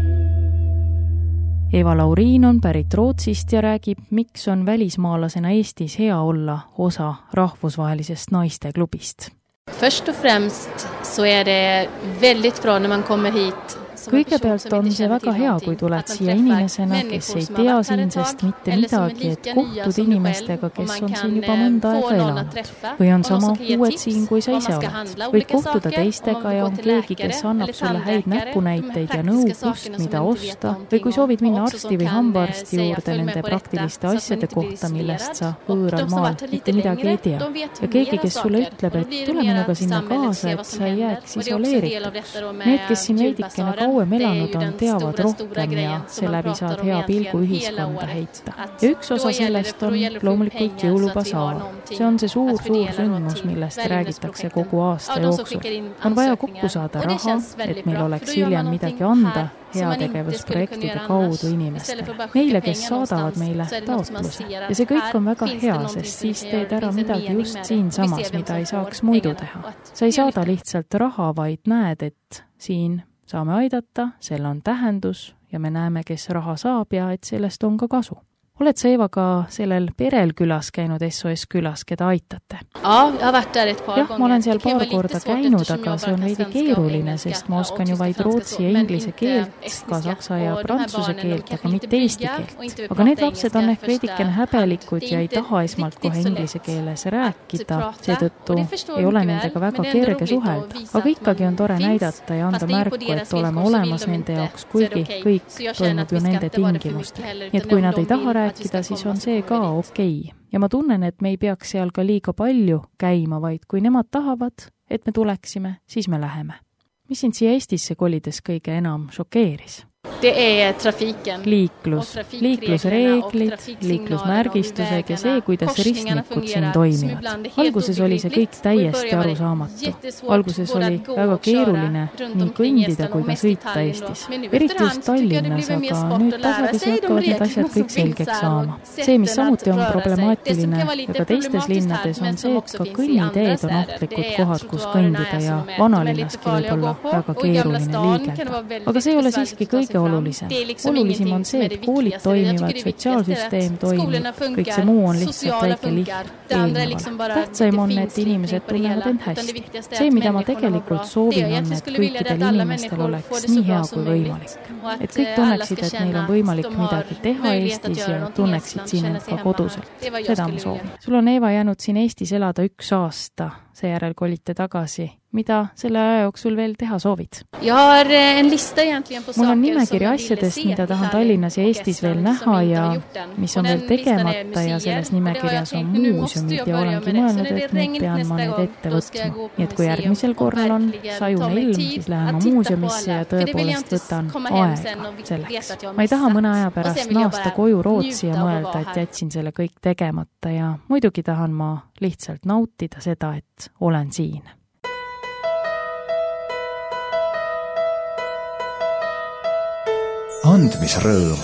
Eva Lauriin on pärit Rootsist ja räägib, miks on välismaalasena Eestis hea olla osa rahvusvahelisest naisteklubist. Först och främst så är det väldigt bra när man kommer hit. Kõigepealt on see väga hea, kui tuled siia inimesena, kes ei tea siinsest mitte midagi, et kohtud inimestega, kes on siin juba mõnda aega elanud. Või on sama uued siin, kui sa ise oled. Võid kohtuda teistega ja on keegi, kes annab sulle häid näpunäiteid ja nõu, kust mida osta. Või kui soovid minna arsti või hambaarsti juurde nende praktiliste asjade kohta, millest sa võõral maal mitte midagi ei tea. Ja keegi, kes sulle ütleb, et tule minuga sinna kaasa, et sa ei jääks isoleerituks. Need, kes siin veidikene kaua uuem elanud on, teavad rohkem ja seeläbi saad hea pilgu ühiskonda heita. Ja üks osa sellest on loomulikult jõulubasaar. See on see suur, suur sündmus, millest räägitakse kogu aasta jooksul. On vaja kokku saada raha, et meil oleks hiljem midagi anda heategevusprojektide kaudu inimestele. Neile, kes saadavad meile taotluse. Ja see kõik on väga hea, sest siis teed ära midagi just siin samas, mida ei saaks muidu teha. Sa ei saada lihtsalt raha, vaid näed, et siin saame aidata, sel on tähendus ja me näeme, kes raha saab ja et sellest on ka kasu. Oled sa Eva ka sellel perel külas käinud S O S külas, keda aitate? Ja, jag har varit där ett par jah, gånger. ma olen seal paar korda käinud, aga see on veidi keeruline, sest ma oskan ju vaid rootsi ja inglise keelt, ka saksa ja prantsuse keelt, aga mitte eesti keelt. Aga need lapsed on ehk veidikene häbelikud ja ei taha esmalt kohe inglise keeles rääkida, seetõttu ei ole nendega väga kerge suhelda. Aga ikkagi on tore näidata ja anda märku, et oleme olemas nende jaoks, kuigi kõik toimub ju nende tingimustel. Nii et kui nad ei taha rääkida, siis on see ka okei. Ja ma tunnen, et me ei peaks seal ka liiga palju käima, vaid kui nemad tahavad, et me tuleksime, siis me läheme. Mis sind siia Eestisse kolides kõige enam šokeeris? Det är trafiken. Liiklus, liiklusreeglid, liiklusmärgistused ja see, kuidas ristnikud siin toimivad. Alguses oli see kõik täiesti arusaamatu. Alguses oli väga keeruline nii kõndida kui ka sõita Eestis. Eriti just Tallinnas, aga nüüd tasapisi hakkavad need asjad kõik selgeks saama. See, mis samuti on problemaatiline ja ka teistes linnades, on see, et ka kõnniteed on ohtlikud kohad, kus kõndida ja vanalinnaski võib olla väga keeruline liigelda. Aga see ei ole siiski kõige olulisem. Olulisim on see, et koolid toimivad, sotsiaalsüsteem toimib, kõik see muu on lihtsalt väike liht eelneval. Tähtsaim on, et inimesed tunnevad end hästi. See, mida ma tegelikult soovin, on, et kõikidel inimestel oleks nii hea kui võimalik. Et kõik tunneksid, et neil on võimalik midagi teha Eestis ja tunneksid siin end ka koduselt. Seda ma soovin. Sul on, Eeva, jäänud siin Eestis elada üks aasta, seejärel kolite tagasi. Mida selle aja jooksul veel teha soovid? Mul on nimekiri asjadest, mida tahan Tallinnas ja Eestis veel näha ja mis on veel tegemata ja selles nimekirjas on muuseumid ja olengi mõelnud, et nüüd pean ma need ette võtma. Nii et kui järgmisel korral on sajune ilm, siis lähen ma muuseumisse ja tõepoolest võtan aega selleks. Ma ei taha mõne aja pärast naasta koju Rootsi ja mõelda, et jätsin selle kõik tegemata ja muidugi tahan ma lihtsalt nautida seda, et olen siin. Andmisrõõm.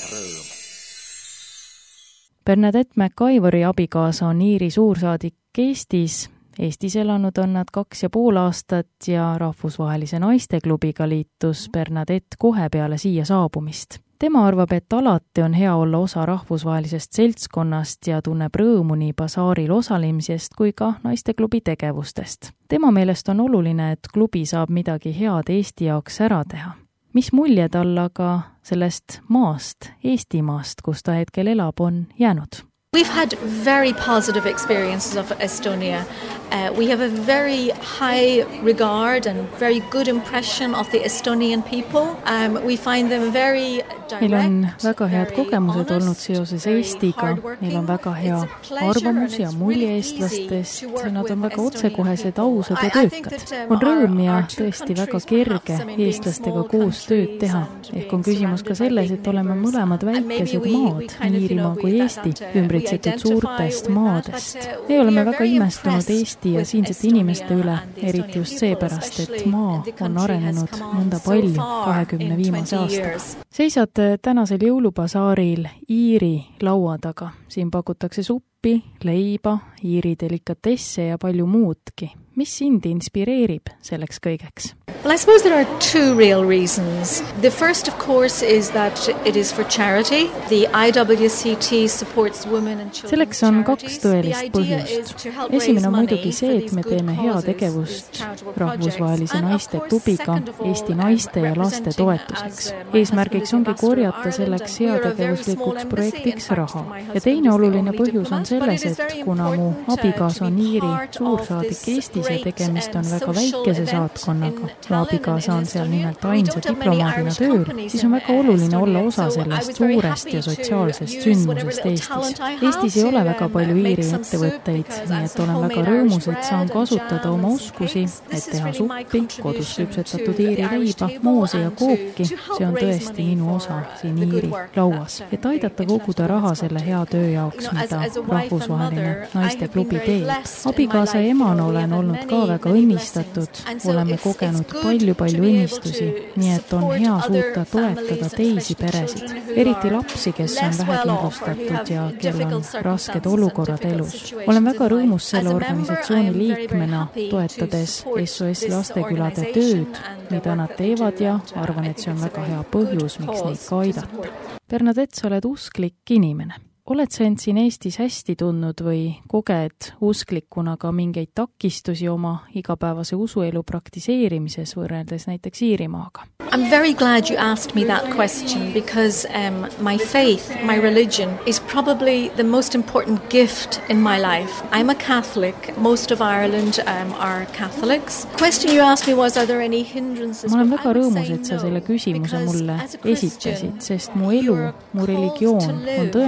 Bernadette McIvory abikaasa on Iiri suursaadik Eestis. Eestis elanud on nad kaks ja pool aastat ja rahvusvahelise naisteklubiga liitus Bernadette kohe peale siia saabumist. Tema arvab, et alati on hea olla osa rahvusvahelisest seltskonnast ja tunneb rõõmu nii basaaril osalemisest kui ka naisteklubi tegevustest. Tema meelest on oluline, et klubi saab midagi head Eesti jaoks ära teha. Mis mulje tal aga sellest maast, Eestimaast, kus ta hetkel elab, on jäänud? We've had very positive experiences of Estonia. Uh, we have a very high regard and very good impression of the Estonian people. Um, we find them very direct. Neil on väga head kogemused olnud seoses Eestiga. Neil on väga hea arvamus ja mulje eestlastest. Nad on väga otsekohesed, ausad ja töökad. On rõõm ja tõesti väga kerge eestlastega koos tööd teha. Ehk on küsimus ka selles, et oleme mõlemad väikesed maad, nii Iirimaa kui Eesti, ümbritsetud suurtest maadest. Me oleme väga imestunud Eesti ja siinsete inimeste üle, eriti just seepärast, et maa on arenenud mõnda palju kahekümne viimase aastaga. Seisad tänasel jõulubasaaril Iiri laua taga. Siin pakutakse suppi, leiba, Iiri delikatesse ja palju muudki. Mis sind inspireerib selleks kõigeks? Well, I suppose there are two real reasons. The first, of course, is that it is for charity. The I W C T supports women and children. Selleks on kaks tõelist põhjust. Esimene on muidugi see, et me teeme hea tegevust rahvusvahelise naiste klubiga Eesti naiste ja laste toetuseks. Eesmärgiks ongi korjata selleks heategevuslikuks projektiks raha. Ja teine oluline põhjus on selles, et kuna mu abikaas on Iiri suursaadik Eestis ja tegemist on väga väikese saatkonnaga, mu abikaasa on seal nimelt ainsa diplomaadina tööl, siis on väga oluline olla osa sellest suurest ja sotsiaalsest sündmusest Eestis. Eestis ei ole väga palju Iiri ettevõtteid, nii et olen väga rõõmus, et saan kasutada oma oskusi, et teha suppi, kodus küpsetatud Iiri leiba, moosi ja kooki. See on tõesti minu osa siin Iiri lauas. Et aidata koguda raha selle hea töö jaoks, mida rahvusvaheline naisteklubi teeb. Abikaasa ja emana olen olnud ka väga õnnistatud. Oleme kogenud palju-palju õnnistusi, nii et on hea suuta toetada teisi peresid. Eriti lapsi, kes on vähekindlustatud ja kel on rasked olukorrad elus. Olen väga rõõmus selle organisatsiooni liikmena, toetades S O S Lastekülade tööd, mida nad teevad ja arvan, et see on väga hea põhjus, miks neid ka aidata. Bernadette, sa oled usklik inimene. Oled sa end siin Eestis hästi tundnud või koged usklikuna ka mingeid takistusi oma igapäevase usuelu praktiseerimises võrreldes näiteks Iirimaaga? I'm very glad you asked me that question because um, my faith, my religion is probably the most important gift in my life. I'm a Catholic. Most of Ireland um, are Catholics. The question you asked me was, are there any hindrances? Ma olen väga rõõmus, et sa selle küsimuse mulle esitasid, sest mu elu, mu religioon on tõenäoliselt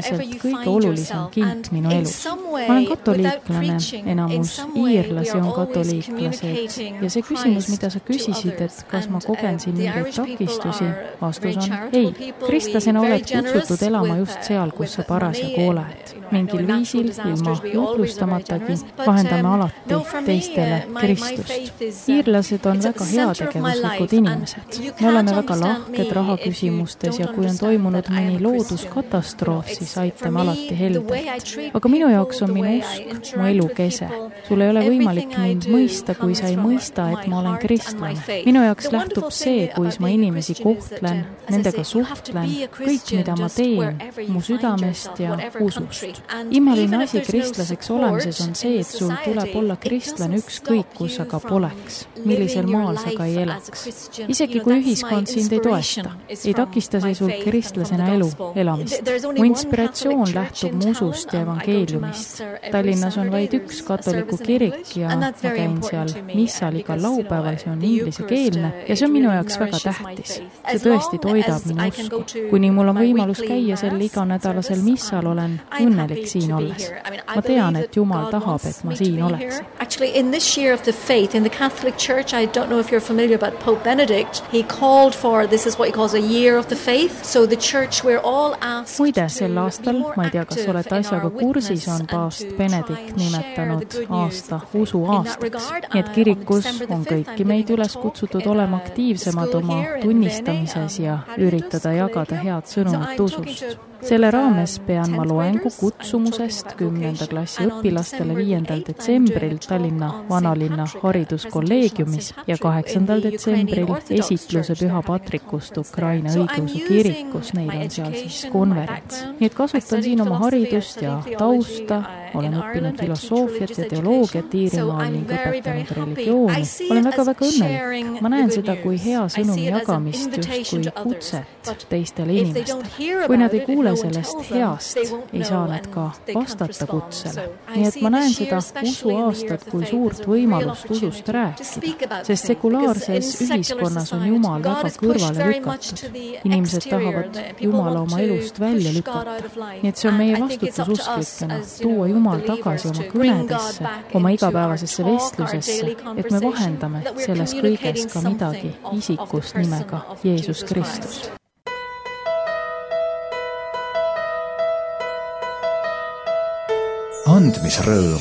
tõenäoliselt kõige olulisem kink minu elus. Ma olen katoliiklane, enamus iirlasi on katoliiklased ja see küsimus, mida sa küsisid, et kas ma kogen siin mingeid takistusi, vastus on ei. Kristlasena oled kutsutud elama just seal, kus sa parasjagu oled. Mingil viisil, ilma juhlustamatagi, vahendame alati teistele Kristust. Iirlased on väga heategevuslikud inimesed. Me oleme väga lahked raha küsimustes ja kui on toimunud mõni looduskatastroof, siis aitame alati heldelt. Aga minu jaoks on minu usk mu elu kese. Sul ei ole võimalik mind mõista, kui sa ei mõista, et ma olen kristlane. Minu jaoks lähtub see, kuis ma inimesi kohtlen, nendega suhtlen, kõik, mida ma teen, mu südamest ja usust. Imeline asi kristlaseks olemises on see, et sul tuleb olla kristlane ükskõik, kus sa ka poleks, millisel maal sa ka ei elaks. Isegi kui ühiskond sind ei toesta, ei takista see sul kristlasena elu elamist. Mu inspiratsioon lähtub mu usust ja evangeeliumist. Tallinnas on vaid üks katoliku kirik ja ma käin seal missal igal laupäeval, see on inglisekeelne ja see on minu jaoks väga tähtis. See tõesti toidab minu usku. Kuni mul on võimalus käia sel iganädalasel missal, olen õnnelik siin olles. Ma tean, et Jumal tahab, et ma siin oleks. Actually, in this year of the faith, in the Catholic Church, I don't know if you're familiar about Pope Benedict, he called for, this is what he calls a year of the faith, so the church, we're all asked Muide, sel aastal, ma ei tea, kas olete asjaga kursis, on paavst Benedikt nimetanud aasta usu aastaks. Nii et kirikus on kõiki meid üles kutsutud olema aktiivsemad oma tunnistamises ja üritada jagada head sõnumit usust. Selle raames pean ma loengu kutsumusest kümnenda klassi õpilastele viiendal detsembril Tallinna vanalinna hariduskolleegiumis ja kaheksandal detsembril esitluse Püha Patrikust Ukraina õigeusu kirikus, neil on seal siis konverents. Nii et kasutan siin oma haridust ja tausta, olen õppinud filosoofiat ja teoloogiat Iirimaal ning õpetanud religiooni. Olen väga-väga õnnelik. Ma näen seda kui hea sõnumi jagamist just kui kutset teistele inimestele. Kui nad ei kuule sellest heast, ei saa nad ka vastata kutsele. Nii et ma näen seda usuaastat kui suurt võimalust usust rääkida, sest sekulaarses ühiskonnas on Jumal väga kõrvale lükatud. Inimesed tahavad Jumala oma elust välja lükata. Nii et see on meie vastutus usklikena tuua Jumal tagasi oma kõnedesse, oma igapäevasesse vestlusesse, et me vahendame selles kõiges ka midagi isikust nimega Jeesus Kristus. Andmisrõõm.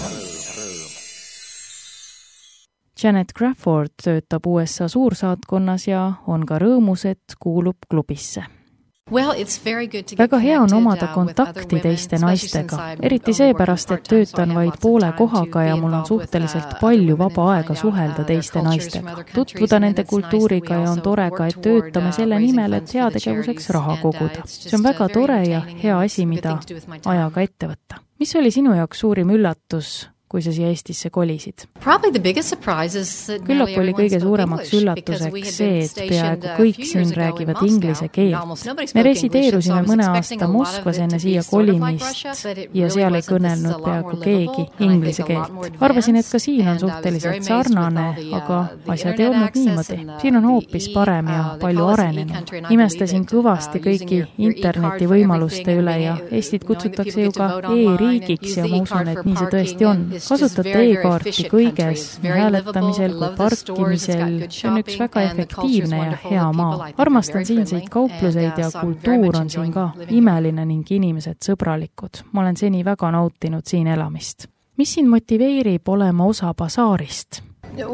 Janet Crawford töötab U S A suursaatkonnas ja on ka rõõmus, et kuulub klubisse. Väga hea on omada kontakti teiste naistega, eriti seepärast, et töötan vaid poole kohaga ja mul on suhteliselt palju vaba aega suhelda teiste naistega. Tutvuda nende kultuuriga ja on tore ka, et töötame selle nimel, et heategevuseks raha koguda. See on väga tore ja hea asi, mida ajaga ette võtta. Mis oli sinu jaoks suurim üllatus, kui sa siia Eestisse kolisid? Küllap oli kõige suuremaks üllatuseks see, et peaaegu kõik siin räägivad inglise keelt. Me resideerusime mõne aasta Moskvas enne siia kolimist ja seal ei kõnelnud peaaegu keegi inglise keelt. Arvasin, et ka siin on suhteliselt sarnane, aga asjad ei olnud niimoodi. Siin on hoopis parem ja palju arenenud. Imestasin kõvasti kõiki interneti võimaluste üle ja Eestit kutsutakse ju ka e-riigiks ja ma usun, et nii see tõesti on. Kasutate e-kaarti kõiges, hääletamisel kui parkimisel. See on üks väga efektiivne ja hea maa. Armastan siinseid kaupluseid ja kultuur on siin ka imeline ning inimesed sõbralikud. Ma olen seni väga nautinud siin elamist. Mis sind motiveerib olema osa basaarist?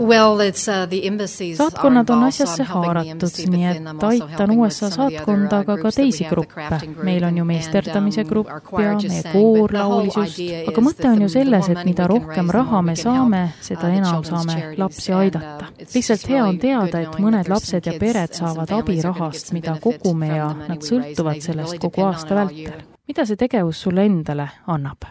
Saatkonnad on asjasse haaratud, nii et aitan U S A saatkonda, aga ka teisi gruppe. Meil on ju meisterdamise grupp ja meie koor laulisust, aga mõte on ju selles, et mida rohkem raha me saame, seda enam saame lapsi aidata. Lihtsalt hea on teada, et mõned lapsed ja pered saavad abirahast, mida kogume ja nad sõltuvad sellest kogu aasta vältel. Mida see tegevus sulle endale annab?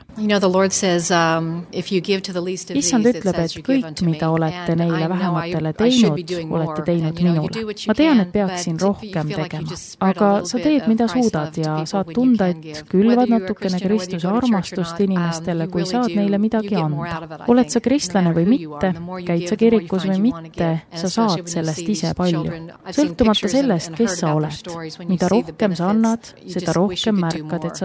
Issand ütleb, et kõik, mida olete neile vähematele teinud, olete teinud minule. Ma tean, et peaksin rohkem tegema, aga sa teed, mida suudad ja saad tunda, et külvad natukene Kristuse armastust inimestele, kui saad neile midagi anda. Oled sa kristlane või mitte, käid sa kirikus või mitte, sa saad sellest ise palju. Sõltumata sellest, kes sa oled. Mida rohkem sa annad, seda rohkem märkad, et sa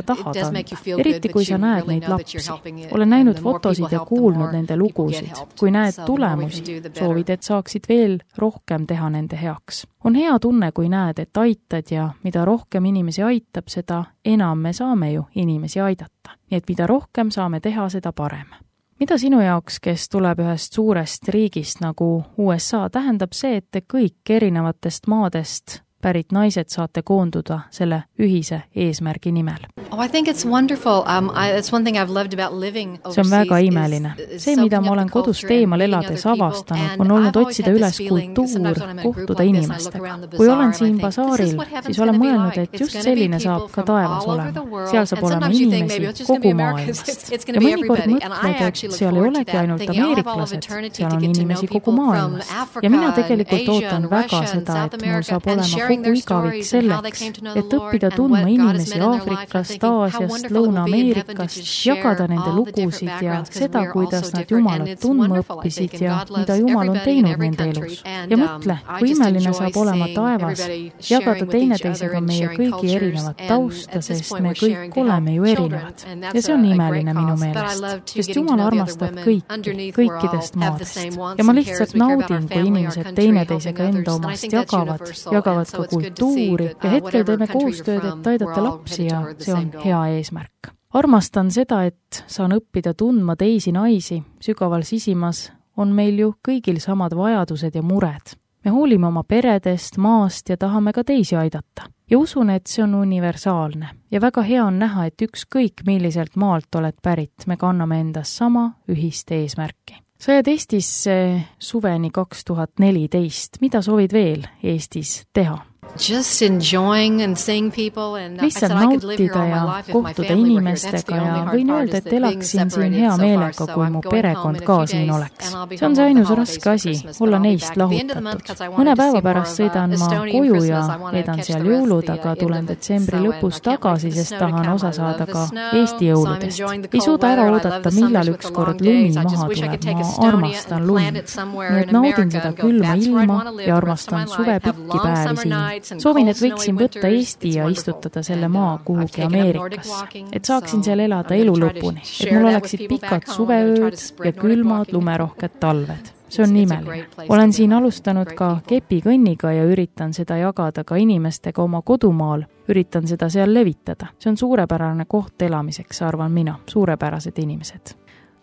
sa tahad anda. Eriti kui sa näed neid lapsi. Olen näinud fotosid ja kuulnud nende lugusid. Kui näed tulemusi, soovid, et saaksid veel rohkem teha nende heaks. On hea tunne, kui näed, et aitad ja mida rohkem inimesi aitab, seda enam me saame ju inimesi aidata. Nii et mida rohkem saame teha, seda parem. Mida sinu jaoks, kes tuleb ühest suurest riigist nagu U S A, tähendab see, et te kõik erinevatest maadest pärit naised saate koonduda selle ühise eesmärgi nimel? Oh, I think it's wonderful. Um, I, it's one thing I've loved about living overseas. See on väga imeline. See, mida ma olen kodust eemal elades avastanud, on olnud otsida üles kultuur, kohtuda inimestega. Kui olen siin basaaril, siis olen mõelnud, et just selline saab ka taevas olema. Seal saab olema inimesi kogu maailmast. Ja mõnikord mõtled, et seal ei olegi ainult ameeriklased, seal on inimesi kogu maailmast. Ja mina tegelikult ootan väga seda, et mul saab olema kogu igavik selleks, et õppida tundma inimesi Aafrikast, Aasiast, Lõuna-Ameerikast, jagada nende lugusid ja seda, kuidas nad Jumalat tundma õppisid ja mida Jumal on teinud nende elus. Ja mõtle, kui imeline saab olema taevas, jagada teineteisega meie kõigi erinevat tausta, sest me kõik oleme ju erinevad. Ja see on imeline minu meelest, sest Jumal armastab kõiki, kõikidest maadest. Ja ma lihtsalt naudin, kui inimesed teineteisega enda omast jagavad, jagavad ka kultuuri ja hetkel teeme koostööd, et aidata lapsi ja see on hea eesmärk. Armastan seda, et saan õppida tundma teisi naisi. Sügaval sisimas on meil ju kõigil samad vajadused ja mured. Me hoolime oma peredest, maast ja tahame ka teisi aidata. Ja usun, et see on universaalne. Ja väga hea on näha, et ükskõik milliselt maalt oled pärit, me kanname endas sama ühist eesmärki. Sa jääd Eestisse suveni kaks tuhat neliteist. Mida soovid veel Eestis teha? Just enjoying and seeing people and lihtsalt nautida ja kohtuda inimestega ja võin öelda, et elaksin siin hea meelega, kui mu perekond ka siin oleks. See on see ainus raske asi, olla neist lahutatud. Mõne päeva pärast sõidan ma koju ja veedan seal jõulud, aga tulen detsembri lõpus tagasi, sest tahan osa saada ka Eesti jõuludest. Ei suuda ära oodata, millal ükskord lumi maha tuleb. Ma armastan lund. Nii et naudin seda külma ilma ja armastan suve pikki päevi siin. Soovin, et võiksin võtta Eesti ja istutada selle maa kuhugi Ameerikasse, et saaksin seal elada elu lõpuni, et mul oleksid pikad suveööd ja külmad lumerohked talved. See on imeline. Olen siin alustanud ka kepikõnniga ja üritan seda jagada ka inimestega oma kodumaal, üritan seda seal levitada. See on suurepärane koht elamiseks, arvan mina, suurepärased inimesed.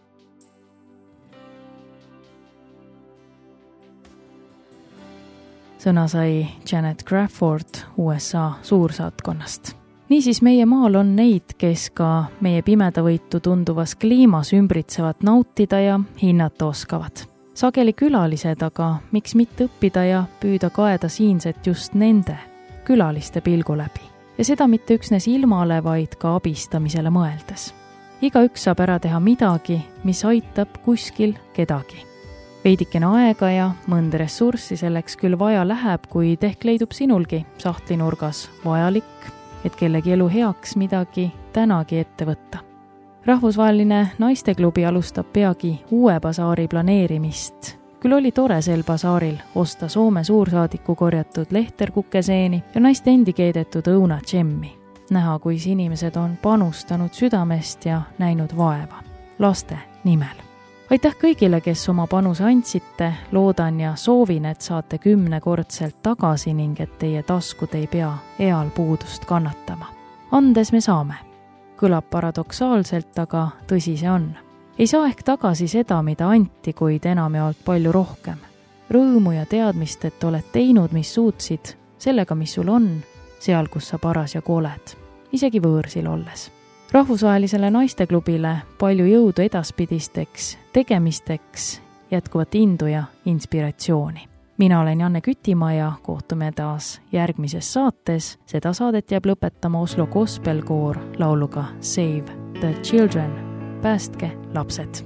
Sõna sai Janet Crawford U S A suursaatkonnast. Niisiis meie maal on neid, kes ka meie pimedavõitu tunduvas kliimas ümbritsevat nautida ja hinnata oskavad. Sageli külalised, aga miks mitte õppida ja püüda kaeda siinset just nende külaliste pilgu läbi. Ja seda mitte üksnes ilmale, vaid ka abistamisele mõeldes. Igaüks saab ära teha midagi, mis aitab kuskil kedagi. Veidikene aega ja mõnda ressurssi selleks küll vaja läheb, kui ehk leidub sinulgi sahtlinurgas vajalik, et kellegi elu heaks midagi tänagi ette võtta. Rahvusvaheline naisteklubi alustab peagi uue basaari planeerimist. Küll oli tore sel basaaril osta Soome suursaadiku korjatud lehterkukeseeni ja naiste endi keedetud õuna džemmi. Näha, kui inimesed on panustanud südamest ja näinud vaeva. Laste nimel. Aitäh kõigile, kes oma panuse andsite, loodan ja soovin, et saate kümnekordselt tagasi ning et teie taskud ei pea eal puudust kannatama. Andes me saame. Kõlab paradoksaalselt, aga tõsi see on. Ei saa ehk tagasi seda, mida anti, kuid enamjaolt palju rohkem. Rõõmu ja teadmist, et oled teinud, mis suutsid, sellega, mis sul on, seal, kus sa parasjagu oled, isegi võõrsil olles. Rahvusvahelisele naisteklubile palju jõudu edaspidisteks, tegemisteks, jätkuvat indu ja inspiratsiooni. Mina olen Janne Kütimaa ja kohtume taas järgmises saates. Seda saadet jääb lõpetama Oslo gospelkoor lauluga Save the Children, päästke lapsed.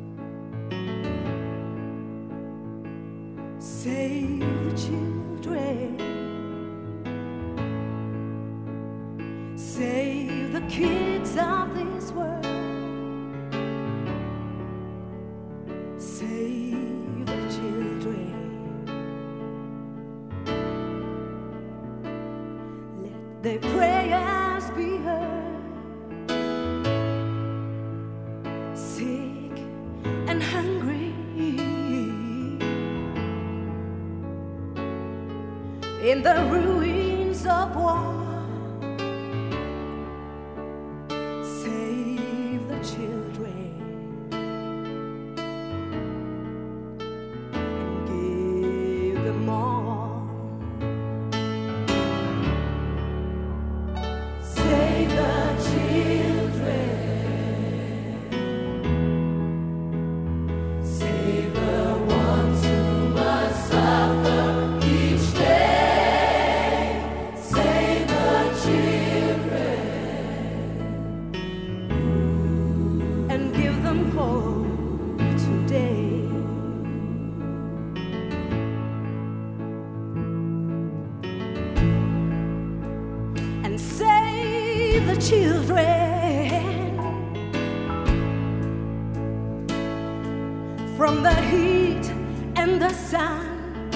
Save the children, save the kids of this world, save the children, let their prayers be heard. in the ruins of war. Save the children and give them all. Save the children. Save the ones who must suffer each day. Save the children and give them hope today. And save the children from the heat and the sun,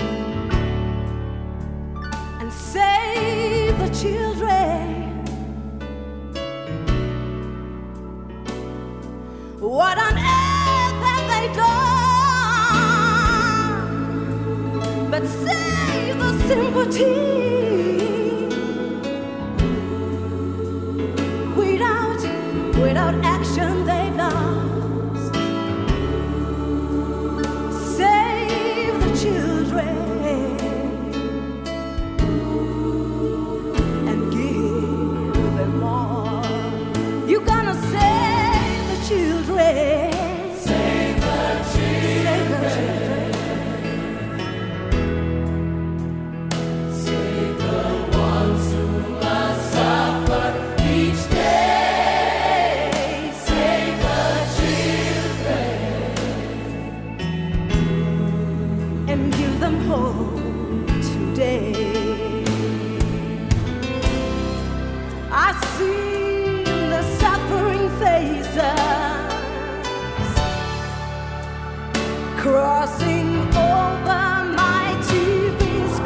and save the children. What on earth have they done but save the sympathy? Without, without action they've lost. Save the children and give them more. You're gonna save the children. Save the children. Save the children. Save the ones who must suffer each day. Save the children and give them hope today. I see the suffering faces crossing over my T V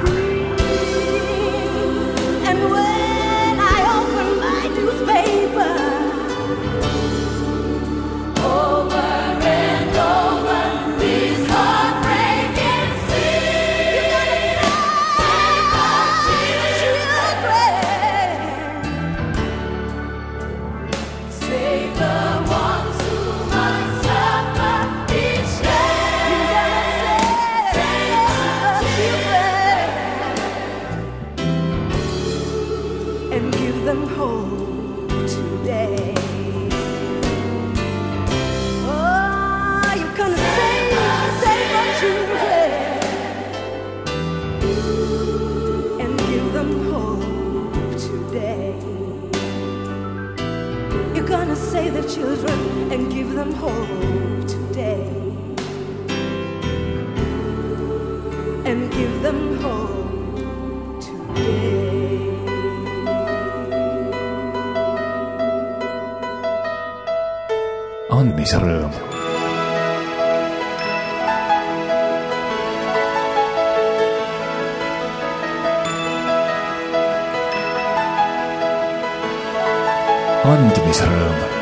screen, and when I open my newspaper, over and over these heartbreaking scenes. Save the ones who must suffer each day. Save the children and give them hope today. Oh, you're gonna save, save the children and give them hope today. You're gonna save the children and give them hope today. And give them hope today. Andmisrõõm. Andmisrõõm.